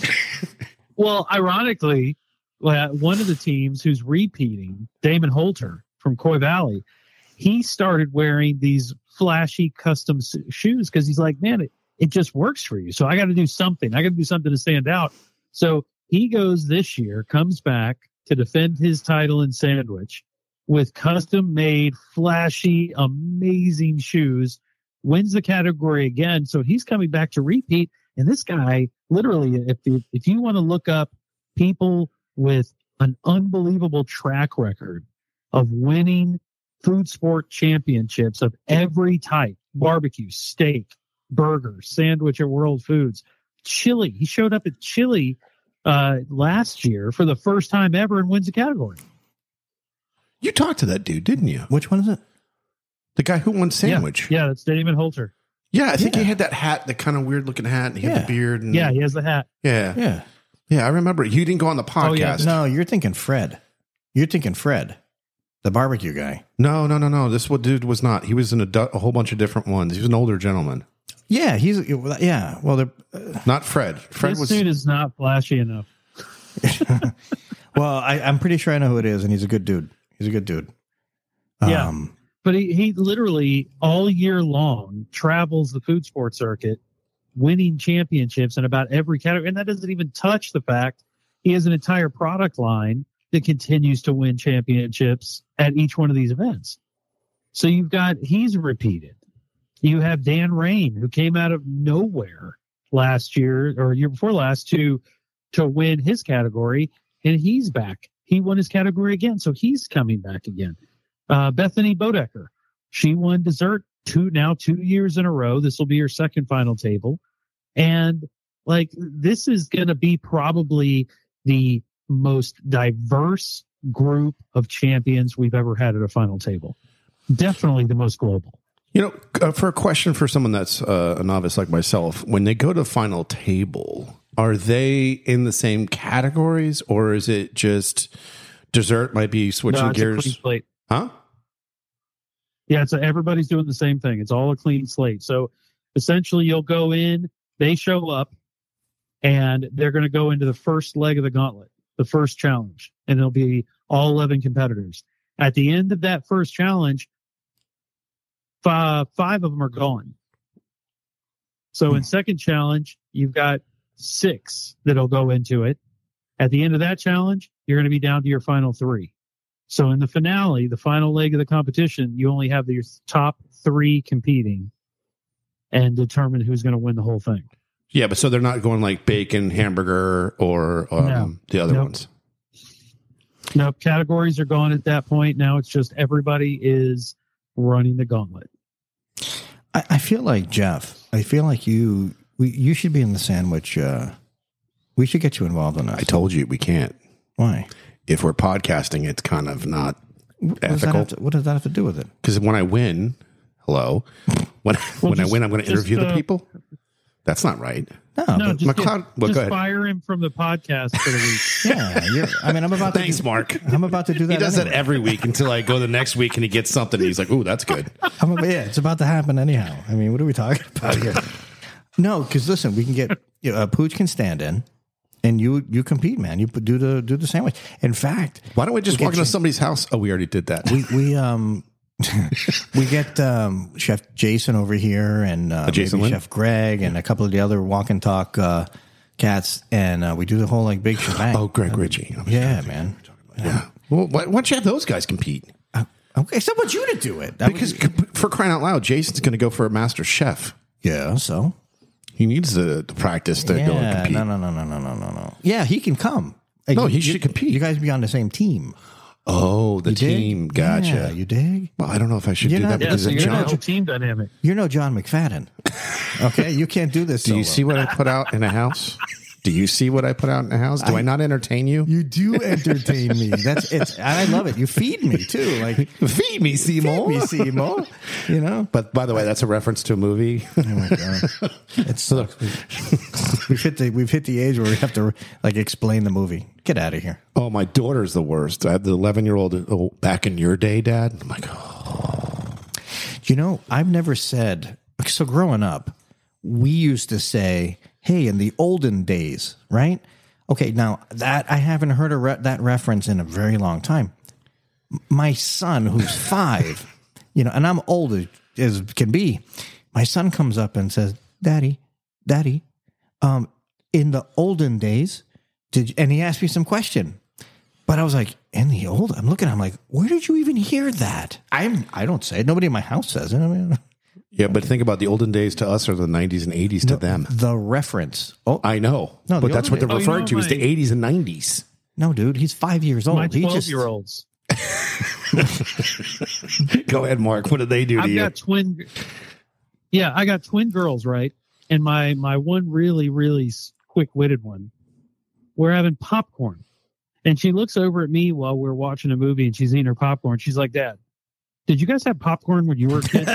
D: Well, ironically, one of the teams who's repeating, Damon Holter from Coy Valley, he started wearing these flashy custom shoes because he's like, man, it just works for you. So I got to do something. I got to do something to stand out. So he goes this year, comes back to defend his title in Sandwich with custom made, flashy, amazing shoes, wins the category again. So he's coming back to repeat. And this guy, literally, if you want to look up people with an unbelievable track record of winning food sport championships of every type, barbecue, steak, burger, sandwich at World Foods, chili. He showed up at chili last year for the first time ever and wins a category.
C: You talked to that dude, didn't you?
B: Which one is it?
C: The guy who won Sandwich.
D: Yeah, that's Damon Holter.
C: Yeah, I think
B: Yeah.
C: he had that hat, the kind of weird looking hat, and he had the beard. And,
D: Yeah, he has the hat.
C: yeah, I remember. You didn't go on the podcast.
D: Oh, yeah.
B: No, you're thinking Fred. You're thinking Fred, the barbecue guy.
C: No. This dude was not. He was in a whole bunch of different ones. He was an older gentleman.
B: Yeah, yeah. Well, they're
C: Not Fred. Fred
D: This
C: was.
D: suit is not flashy enough.
B: well. I'm pretty sure I know who it is, and he's a good dude. He's a good dude.
D: Yeah. But he literally all year long travels the food sports circuit, winning championships in about every category. And that doesn't even touch the fact he has an entire product line that continues to win championships at each one of these events. So he's repeated. You have Dan Rain, who came out of nowhere last year or year before last to win his category, and he's back. He won his category again, so he's coming back again. Bethany Bodecker, she won dessert 2 years in a row. This will be her second final table. And this is going to be probably the most diverse group of champions we've ever had at a final table. Definitely the most global.
C: For a question for someone that's a novice like myself, when they go to final table, are they in the same categories, or is it just dessert might be switching
D: No, it's a clean
C: gears?
D: slate.
C: Huh?
D: Yeah, everybody's doing the same thing. It's all a clean slate. So essentially you'll go in, they show up, and they're going to go into the first leg of the gauntlet, the first challenge, and there'll be all 11 competitors. At the end of that first challenge, 5 of them are gone. So in second challenge, you've got 6 that'll go into it. At the end of that challenge, you're going to be down to your final 3. So in the finale, the final leg of the competition, you only have your top 3 competing. and determine who's going to win the whole thing.
C: Yeah, but so they're not going like bacon, hamburger, or
D: No.
C: the other
D: Nope.
C: ones.
D: No, categories are gone at that point. Now it's just everybody is running the gauntlet.
B: I feel like, Jeff, I feel like you should be in the sandwich. We should get you involved in this.
C: I told you we can't.
B: Why?
C: If we're podcasting, it's kind of not ethical.
B: What does that have to do with it?
C: Because when I win, when I win, I'm going to interview the people. That's not right.
B: No,
D: Just
C: go ahead.
D: fire him from the podcast for the week.
B: yeah. I'm about to.
C: Thanks, Mark.
B: I'm about to do that.
C: He does
B: anyway.
C: that every week until I go the next week and he gets something. And he's like, "Ooh, that's good."
B: It's about to happen anyhow. I mean, what are we talking about here? No, because listen, we can get Pooch can stand in, and you compete, man. You do the sandwich. In fact,
C: Why don't we just walk into somebody's house? Oh, we already did that.
B: we get Chef Jason over here, and
C: Jason
B: maybe
C: Lynn?
B: Chef Greg, and a couple of the other walk and talk cats, and we do the whole like big shebang.
C: Oh, Greg Ritchie.
B: Yeah, man.
C: Yeah. Well, why don't you have those guys compete?
B: Okay, so I want you to do it
C: Because for crying out loud, Jason's going to go for a master chef.
B: yeah, so
C: He needs the practice to go and compete.
B: No. Yeah, he can come. Like,
C: No, he should compete.
B: You guys be on the same team.
C: Oh, the
B: You dig?
C: team. Gotcha.
B: Yeah, you dig?
C: Well, I don't know if I should
B: You're
C: do
B: not-
C: that
D: Yeah,
C: because
D: so
C: of
D: you're
C: John.
D: not a team dynamic.
B: You're no John McFadden. Okay, you can't do this.
C: Do you
B: solo.
C: see what I put out in a house? Do you see what I put out in a house? Do I not entertain you?
B: You do entertain me. I love it. You feed me too. Like
C: Feed me, Seymour.
B: feed me, Seymour. You know.
C: But by the way, that's a reference to a movie.
B: Oh my god! It's we've hit the age where we have to like explain the movie. Get out of here.
C: Oh, my daughter's the worst. I had the 11-year-old. Oh, back in your day, Dad. I'm like,
B: You know, I've never said. So growing up, we used to say, "Hey, in the olden days," right? Okay, now that I haven't heard that reference in a very long time. My son, who's 5, and I'm old as can be, my son comes up and says, Daddy, in the olden days, and he asked me some question. But I was like, I'm looking at him like, where did you even hear that? I don't say it. Nobody in my house says it. I mean,
C: yeah, but think about the olden days to us or the 90s and 80s to them.
B: the reference. Oh,
C: I know.
B: No,
C: but
B: the
C: that's what
B: olden
C: they're
D: days.
C: referring
D: Oh,
C: to is the 80s and 90s.
B: no, dude, he's 5 years old.
D: My
B: He just
D: 12-year-olds.
C: Go ahead, Mark. What did they do to you?
D: I got twin girls, right? And my one really, really quick-witted one, we're having popcorn. And she looks over at me while we're watching a movie and she's eating her popcorn. She's like, Dad, did you guys have popcorn when you were a kid?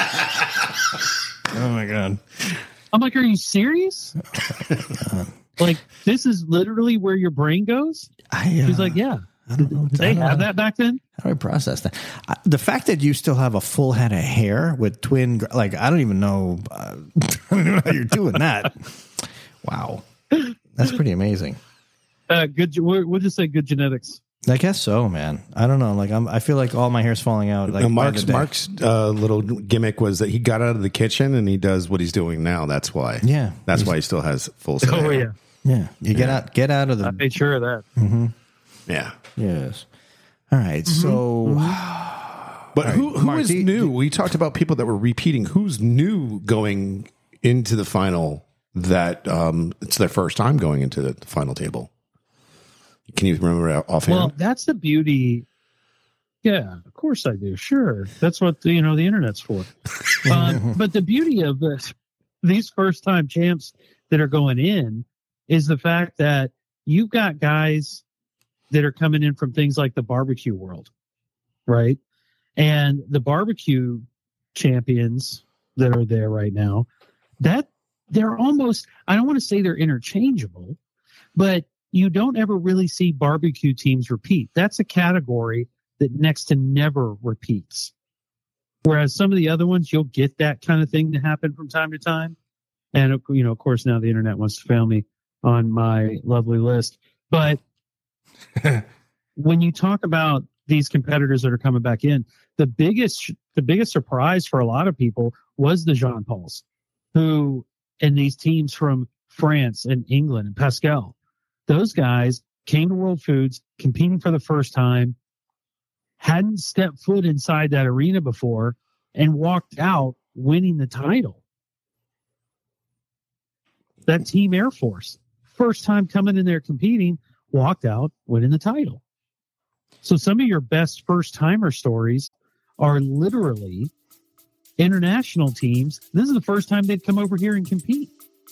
B: Oh my god.
D: I'm like, are you serious? Like, this is literally where your brain goes? She's like, yeah.
B: I don't know.
D: Did they have that back then?
B: How do I process that? The fact that you still have a full head of hair with twin, like, I don't even know. I don't even know how you're doing that. Wow. That's pretty amazing.
D: Good. We'll just say good genetics.
B: I guess so, man. I don't know. Like, I feel like all my hair's falling out. Like,
C: Mark's little gimmick was that he got out of the kitchen and he does what he's doing now. That's why.
B: Yeah.
C: That's why he still has full set.
D: Oh, yeah.
B: Yeah. You get out of
D: I
B: the.
D: made sure of that.
C: Yeah.
B: Yes. All right. So.
C: But who
B: Mark,
C: is new? We talked about people that were repeating. Who's new going into the final that it's their first time going into the final table? Can you remember offhand?
D: Well, that's the beauty. Yeah, of course I do. Sure. That's what the internet's for. But the beauty of these first time champs that are going in is the fact that you've got guys that are coming in from things like the barbecue world, right? And the barbecue champions that are there right now, that they're almost, I don't want to say they're interchangeable, but you don't ever really see barbecue teams repeat. That's a category that next to never repeats. Whereas some of the other ones, you'll get that kind of thing to happen from time to time. And, of course, now the internet wants to fail me on my lovely list. But when you talk about these competitors that are coming back in, the biggest surprise for a lot of people was the Jean Pauls, who, and these teams from France and England and Pascal, those guys came to World Foods competing for the first time, hadn't stepped foot inside that arena before, and walked out winning the title. that Team Air Force, first time coming in there competing, walked out, winning the title. So some of your best first-timer stories are literally international teams. This is the first time they'd come over here and compete.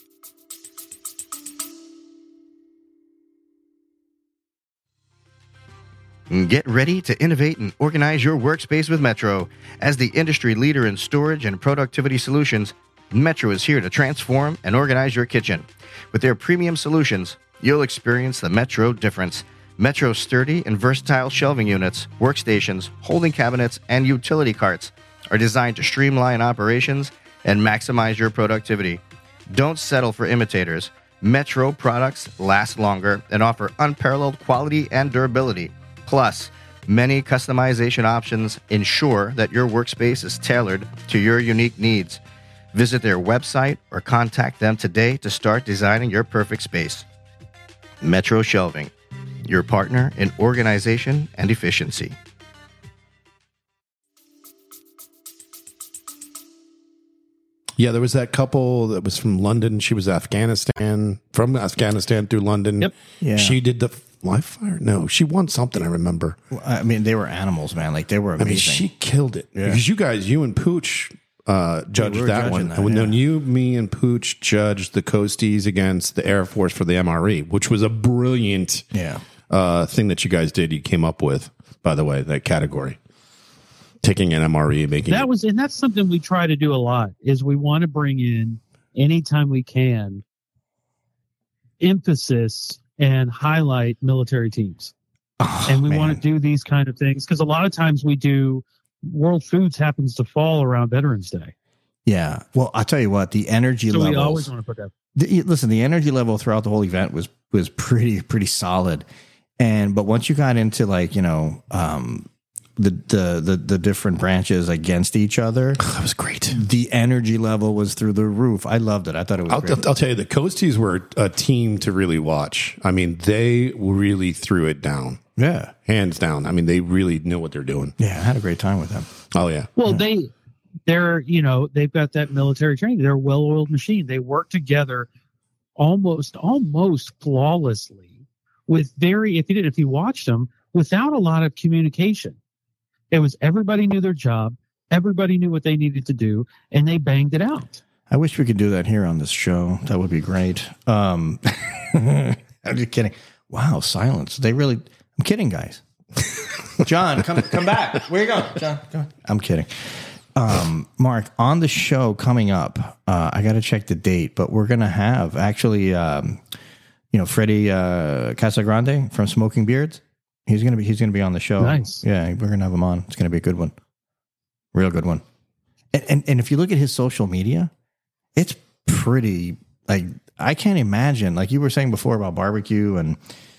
A: Get ready to innovate and organize your workspace with Metro. As the industry leader in storage and productivity solutions, Metro is here to transform and organize your kitchen. With their premium solutions, you'll experience the Metro difference. Metro's sturdy and versatile shelving units, workstations, holding cabinets, and utility carts are designed to streamline operations and maximize your productivity. Don't settle for imitators. Metro products last longer and offer unparalleled quality and durability. Plus, many customization options ensure that your workspace is tailored to your unique needs. Visit their website or contact them today to start designing your perfect space. Metro Shelving, your partner in organization and efficiency.
C: Yeah, there was that couple that was from London. She was from Afghanistan through London.
D: Yep.
B: Yeah.
C: She did the live fire. No, she won something, I remember.
B: I mean, they were animals, man. Like, they were amazing.
C: I mean, she killed it.
B: Yeah.
C: Because you and Pooch judged
B: we were
C: that one.
B: judging that,
C: And then
B: yeah.
C: me and Pooch judged the Coasties against the Air Force for the MRE, which was a brilliant thing that you guys did. You came up with, by the way, that category. Taking an MRE, making
D: that was, and that's something we try to do a lot, is we want to bring in, anytime we can, emphasis and highlight military teams. And we want to do these kind of things because a lot of times we do, World Foods happens to fall around Veterans Day.
B: Yeah. Well, I'll tell you what, the energy levels.
D: We always want to put that.
B: Listen, the energy level throughout the whole event was pretty solid. But once you got into, like, you know, the different branches against each other,
C: that was great.
B: The energy level was through the roof. I loved it. I thought it was great.
C: I'll tell you, the Coasties were a team to really watch. I mean, they really threw it down.
B: Yeah.
C: Hands down. I mean, they really knew what they're doing.
B: Yeah, I had a great time with them.
C: Oh, yeah.
D: Well, they're, you know, they've got that military training. They're a well-oiled machine. They work together almost flawlessly with if you watched them, without a lot of communication. It was everybody knew their job. Everybody knew what they needed to do, and they banged it out.
B: I wish we could do that here on this show. That would be great. I'm just kidding. Wow, silence. I'm kidding, guys. John, come back. Where you going, John? Come on. I'm kidding. Mark, on the show coming up, I got to check the date, but we're going to have actually, Freddie Casagrande from Smoking Beards. He's gonna be on the show.
D: Nice.
B: Yeah, we're gonna have him on. It's gonna be a good one, real good one. And if you look at his social media, it's pretty. Like, I can't imagine. Like you were saying before about barbecue and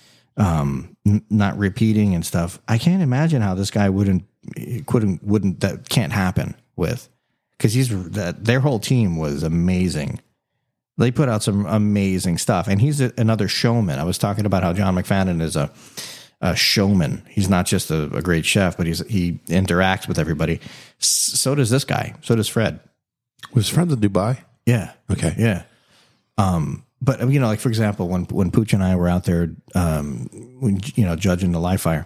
B: not repeating and stuff. I can't imagine how this guy wouldn't that can't happen with, because their whole team was amazing. They put out some amazing stuff, and he's another showman. I was talking about how John McFadden is a showman. He's not just a great chef, but he interacts with everybody. So does this guy. So does Fred.
C: Was Fred in Dubai?
B: Yeah.
C: Okay.
B: Yeah. But you know, like for example, when Pooch and I were out there, judging the live fire,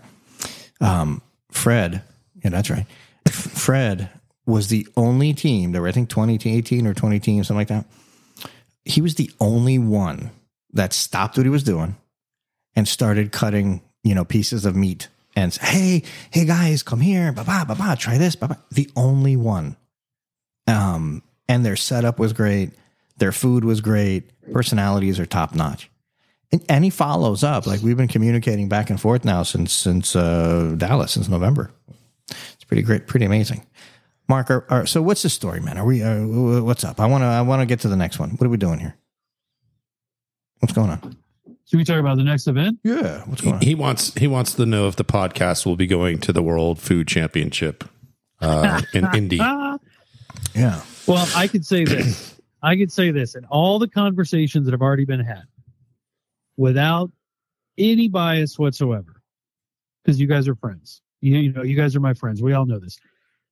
B: Fred. Yeah, that's right. Fred was the only team. There were, I think, 18 or 20 teams, something like that. He was the only one that stopped what he was doing and started cutting, pieces of meat and say, hey guys, come here, try this, the only one. And their setup was great. Their food was great. Personalities are top notch. And he follows up. Like, we've been communicating back and forth now since Dallas, since November. It's pretty great, pretty amazing. Mark, so what's the story, man? What's up? I want to get to the next one. What are we doing here? What's going on?
D: Should we talk about the next event?
B: Yeah. What's going on?
C: He wants to know if the podcast will be going to the World Food Championship in Indy.
B: Yeah.
D: Well, I could say this. In all the conversations that have already been had, without any bias whatsoever, because you guys are friends. You guys are my friends. We all know this.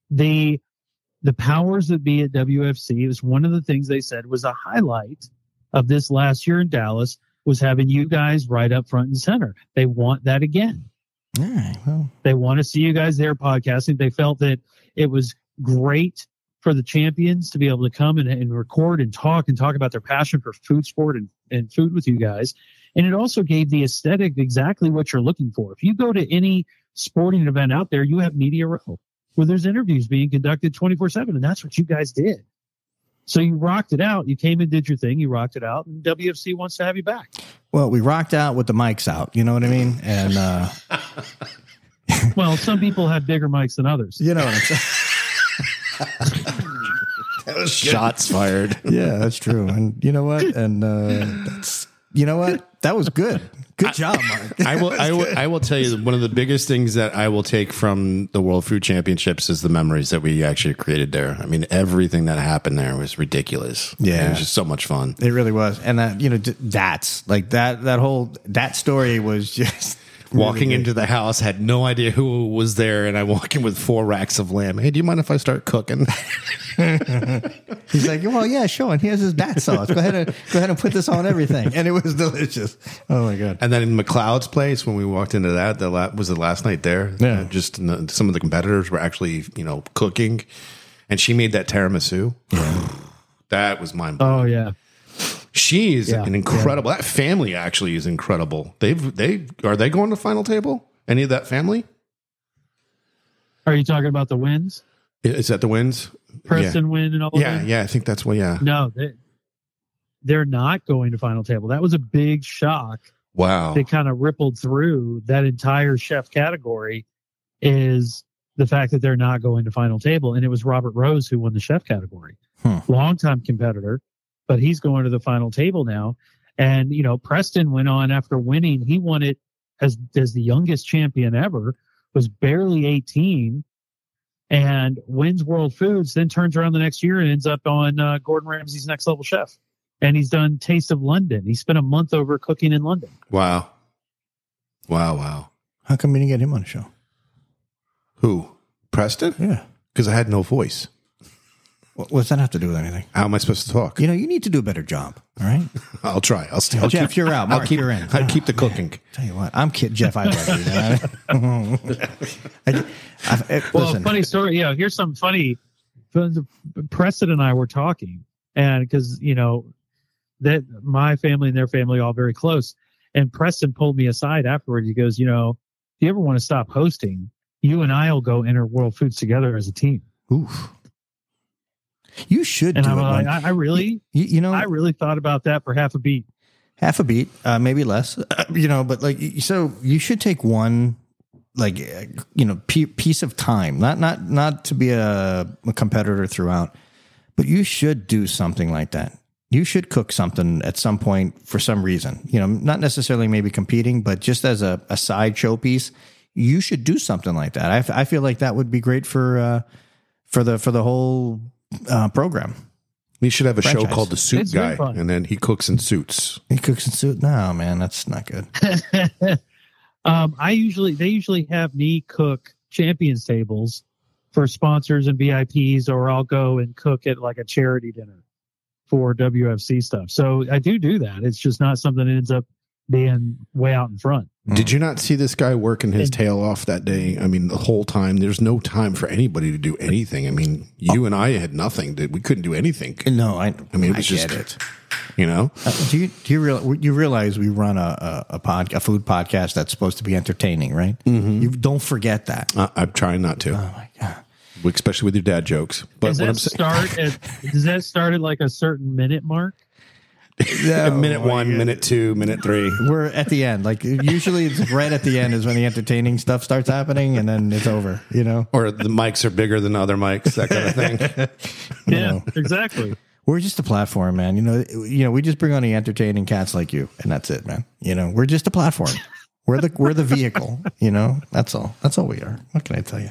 D: The powers that be at WFC is one of the things they said was a highlight of this last year in Dallas was having you guys right up front and center. They want that again.
B: All right. Well,
D: They want to see you guys there podcasting. They felt that it was great for the champions to be able to come and record and talk about their passion for food sport and food with you guys. And it also gave the aesthetic exactly what you're looking for. If you go to any sporting event out there, you have Media Row where there's interviews being conducted 24/7. And that's what you guys did. So you rocked it out. You came and did your thing. You rocked it out. And WFC wants to have you back.
B: well, we rocked out with the mics out. You know what I mean? And
D: Well, some people have bigger mics than others.
B: you know what I'm saying?
C: Shots fired.
B: Yeah, that's true. And you know what? And that's that was good. Good job, Mark.
C: I will tell you one of the biggest things that I will take from the World Food Championships is the memories that we actually created there. I mean, everything that happened there was ridiculous.
B: Yeah.
C: It was just so much fun.
B: It really was. And that, that's like that story was just
C: Walking
B: really
C: into the house, had no idea who was there, and I walk in with 4 racks of lamb. Hey, do you mind if I start cooking?
B: He's like, well, yeah, sure. And here's his bat sauce. Go ahead and put this on everything. And it was delicious. Oh my God.
C: And then in McLeod's place, when we walked into that, was the last night there.
B: Yeah.
C: Just some of the competitors were actually, cooking, and she made that tiramisu. That was mind blowing.
D: Oh, yeah.
C: She is
D: Yeah.
C: an incredible. That family actually is incredible. Are they going to final table? Any of that family?
D: Are you talking about the wins?
C: Is that the wins?
D: Preston win and all
C: Yeah,
D: that?
C: yeah. I think that's what. Yeah.
D: No, they're not going to final table. That was a big shock.
C: Wow.
D: That kind of rippled through that entire chef category is the fact that they're not going to final table. And it was Robert Rose who won the chef category. Longtime competitor, but he's going to the final table now. And, Preston went on after winning. He won it as the youngest champion ever, was barely 18, and wins World Foods, then turns around the next year and ends up on Gordon Ramsay's Next Level Chef. And he's done Taste of London. He spent a month over cooking in London.
C: Wow. Wow.
B: How come we didn't get him on the show?
C: Who? Preston?
B: Yeah.
C: Because I had no voice.
B: What does that have to do with anything?
C: How am I supposed to talk?
B: You need to do a better job. All right.
C: I'll try. I'll
B: Jeff, you're out. Mark, you're in.
C: I'll keep the cooking.
B: Tell you what, I'm kid Jeff. I love you.
D: Well,
B: Listen.
D: funny story. Here's some funny. Preston and I were talking, and because that my family and their family are all very close, and Preston pulled me aside afterward. He goes, if you ever want to stop hosting, you and I will go enter World Foods together as a team.
B: Oof. You should
D: And
B: do
D: I'm
B: it.
D: like, I really, I really thought about that for half a beat.
B: Half a beat, maybe less. But so you should take one, piece of time. Not to be a competitor throughout, but you should do something like that. You should cook something at some point for some reason. Not necessarily maybe competing, but just as a side showpiece. You should do something like that. I feel like that would be great for the whole program.
C: We should have a
B: Franchise.
C: show called The Suit
D: It's very
C: Guy,
D: fun.
C: and then he cooks in suits.
B: He cooks in suit. No, man, that's not good.
D: They usually have me cook champions tables for sponsors and VIPs, or I'll go and cook at like a charity dinner for WFC stuff. So I do that. It's just not something that ends up being way out in front.
C: Did you not see this guy working his tail off that day? I mean, the whole time. There's no time for anybody to do anything. I mean, you and I had nothing. We couldn't do anything.
B: No, I
C: mean, it was
B: get
C: just,
B: it. Do you realize we run a food podcast that's supposed to be entertaining, right? Mm-hmm. You don't forget that.
C: I'm trying not to.
B: Oh my God.
C: Especially with your dad jokes. But
D: Does that start at like a certain minute mark?
C: minute 1, minute 2, minute 3.
B: We're at the end. Like usually, it's right at the end is when the entertaining stuff starts happening, and then it's over.
C: Or the mics are bigger than other mics, that kind of thing.
D: Yeah, exactly.
B: We're just a platform, man. We just bring on the entertaining cats like you, and that's it, man. We're just a platform. We're the vehicle. That's all. That's all we are. What can I tell you?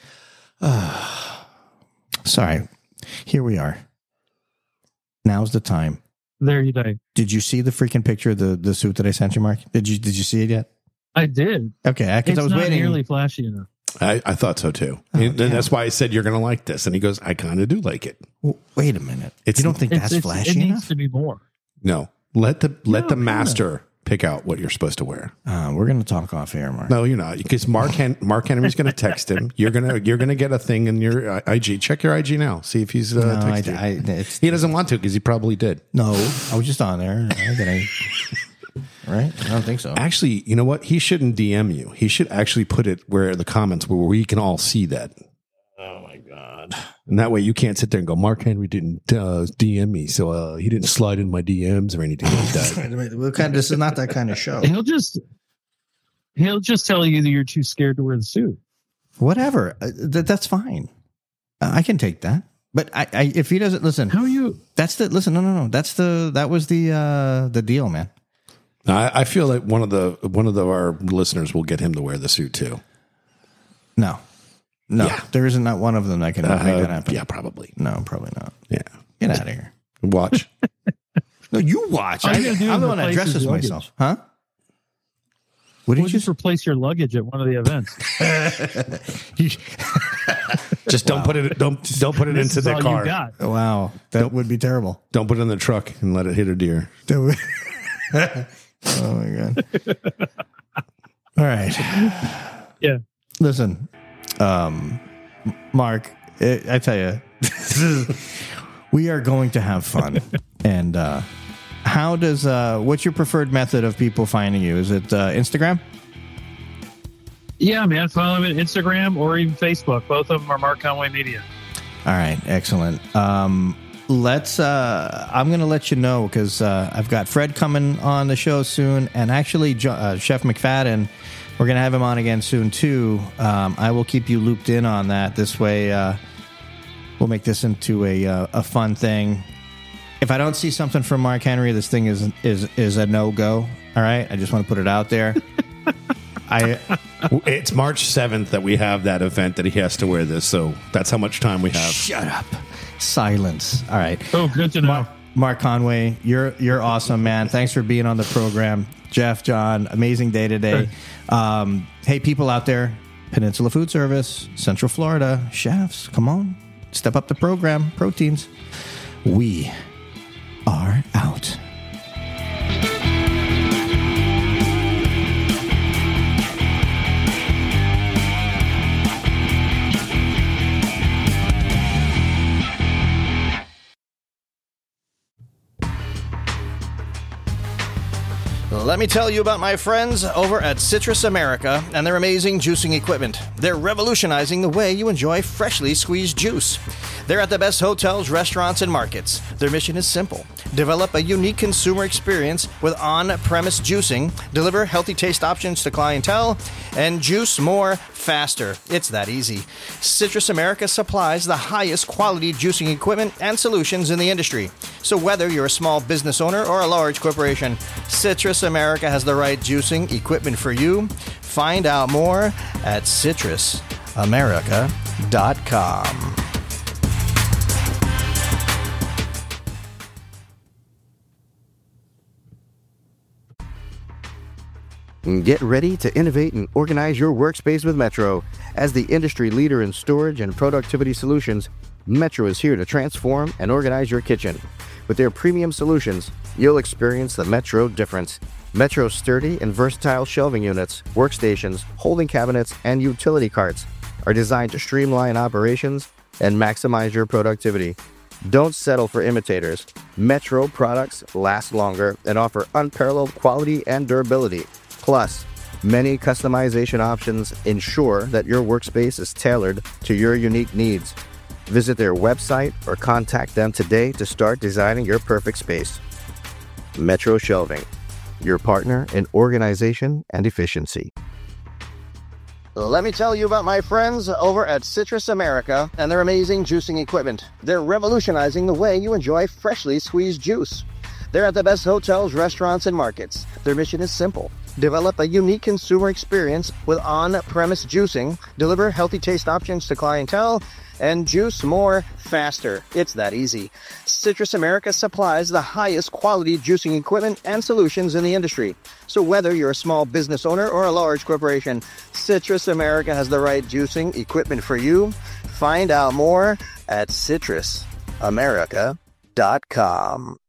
B: Sorry. Here we are. Now's the time.
D: There you go.
B: Did you see the freaking picture of the suit that I sent you, Mark? Did you see it yet?
D: I did.
B: Okay, because
D: It's
B: I was
D: not
B: waiting.
D: nearly flashy enough.
C: I thought so too. And that's why I said you're going to like this. And he goes, I kind of do like it.
B: Well, wait a minute.
C: It's-
B: You don't think that's flashy
D: It needs
B: enough?
D: to be more.
C: No. Let the master pick out what you're supposed to wear.
B: We're going to talk off air, Mark.
C: No, you're not, because Mark Henry's going to text him. You're gonna get a thing in your IG. Check your IG now. See if he's texted you. He doesn't want to because he probably did.
B: No, I was just on there. Right? I don't think so.
C: Actually, you know what? He shouldn't DM you. He should actually put it where the comments where we can all see that.
B: Oh my God.
C: And that way you can't sit there and go, Mark Henry didn't DM me, so he didn't slide in my DMs or anything like that.
B: This is not that kind of show.
D: He'll just tell you that you're too scared to wear the suit.
B: Whatever. That's fine. I can take that. But if he doesn't listen,
D: how are you?
B: That's the listen. No. That was the deal, man.
C: I feel like one of our listeners will get him to wear the suit too.
B: No, yeah. There isn't not one of them that can make that happen.
C: Yeah, probably.
B: No, probably not.
C: Yeah,
B: get out of here.
C: Watch.
B: No, you watch. I'm the one that dresses myself, huh?
D: What did you just replace your luggage at one of the events?
C: Just don't put it into the car.
B: Wow, that would be terrible.
C: Don't put it in the truck and let it hit a deer.
B: Oh my God. All right.
D: Yeah.
B: Listen, Mark, I tell you, we are going to have fun. And what's your preferred method of people finding you? Is it Instagram?
D: Yeah, man. Follow me on Instagram or even Facebook. Both of them are Mark Conway Media.
B: All right. Excellent. I'm going to let you know because I've got Fred coming on the show soon, and actually Chef McFadden, we're going to have him on again soon too. I will keep you looped in on that. This way we'll make this into a fun thing. If I don't see something from Mark Henry, this thing is a no-go. All right? I just want to put it out there.
C: It's March 7th that we have that event that he has to wear this, so that's how much time we have.
B: Shut up. Silence. All right.
D: Oh, good to know.
B: Mark Conway, you're awesome, man. Thanks for being on the program. Jeff, John, amazing day today. Hey, people out there, Peninsula Food Service, Central Florida, chefs, come on. Step up the program. Proteins. We are out. Let me tell you about my friends over at Citrus America and their amazing juicing equipment. They're revolutionizing the way you enjoy freshly squeezed juice. They're at the best hotels, restaurants, and markets. Their mission is simple. Develop a unique consumer experience with on-premise juicing, deliver healthy taste options to clientele, and juice more faster. It's that easy. Citrus America supplies the highest quality juicing equipment and solutions in the industry. So whether you're a small business owner or a large corporation, Citrus America has the right juicing equipment for you. Find out more at citrusamerica.com.
A: Get ready to innovate and organize your workspace with Metro. As the industry leader in storage and productivity solutions, Metro is here to transform and organize your kitchen. With their premium solutions, you'll experience the Metro difference. Metro's sturdy and versatile shelving units, workstations, holding cabinets, and utility carts are designed to streamline operations and maximize your productivity. Don't settle for imitators. Metro products last longer and offer unparalleled quality and durability. Plus, many customization options ensure that your workspace is tailored to your unique needs. Visit their website or contact them today to start designing your perfect space. Metro Shelving, your partner in organization and efficiency. Let me tell you about my friends over at Citrus America and their amazing juicing equipment. They're revolutionizing the way you enjoy freshly squeezed juice. They're at the best hotels, restaurants, and markets. Their mission is simple. Develop a unique consumer experience with on-premise juicing, deliver healthy taste options to clientele, and juice more faster. It's that easy. Citrus America supplies the highest quality juicing equipment and solutions in the industry. So whether you're a small business owner or a large corporation, Citrus America has the right juicing equipment for you. Find out more at citrusamerica.com.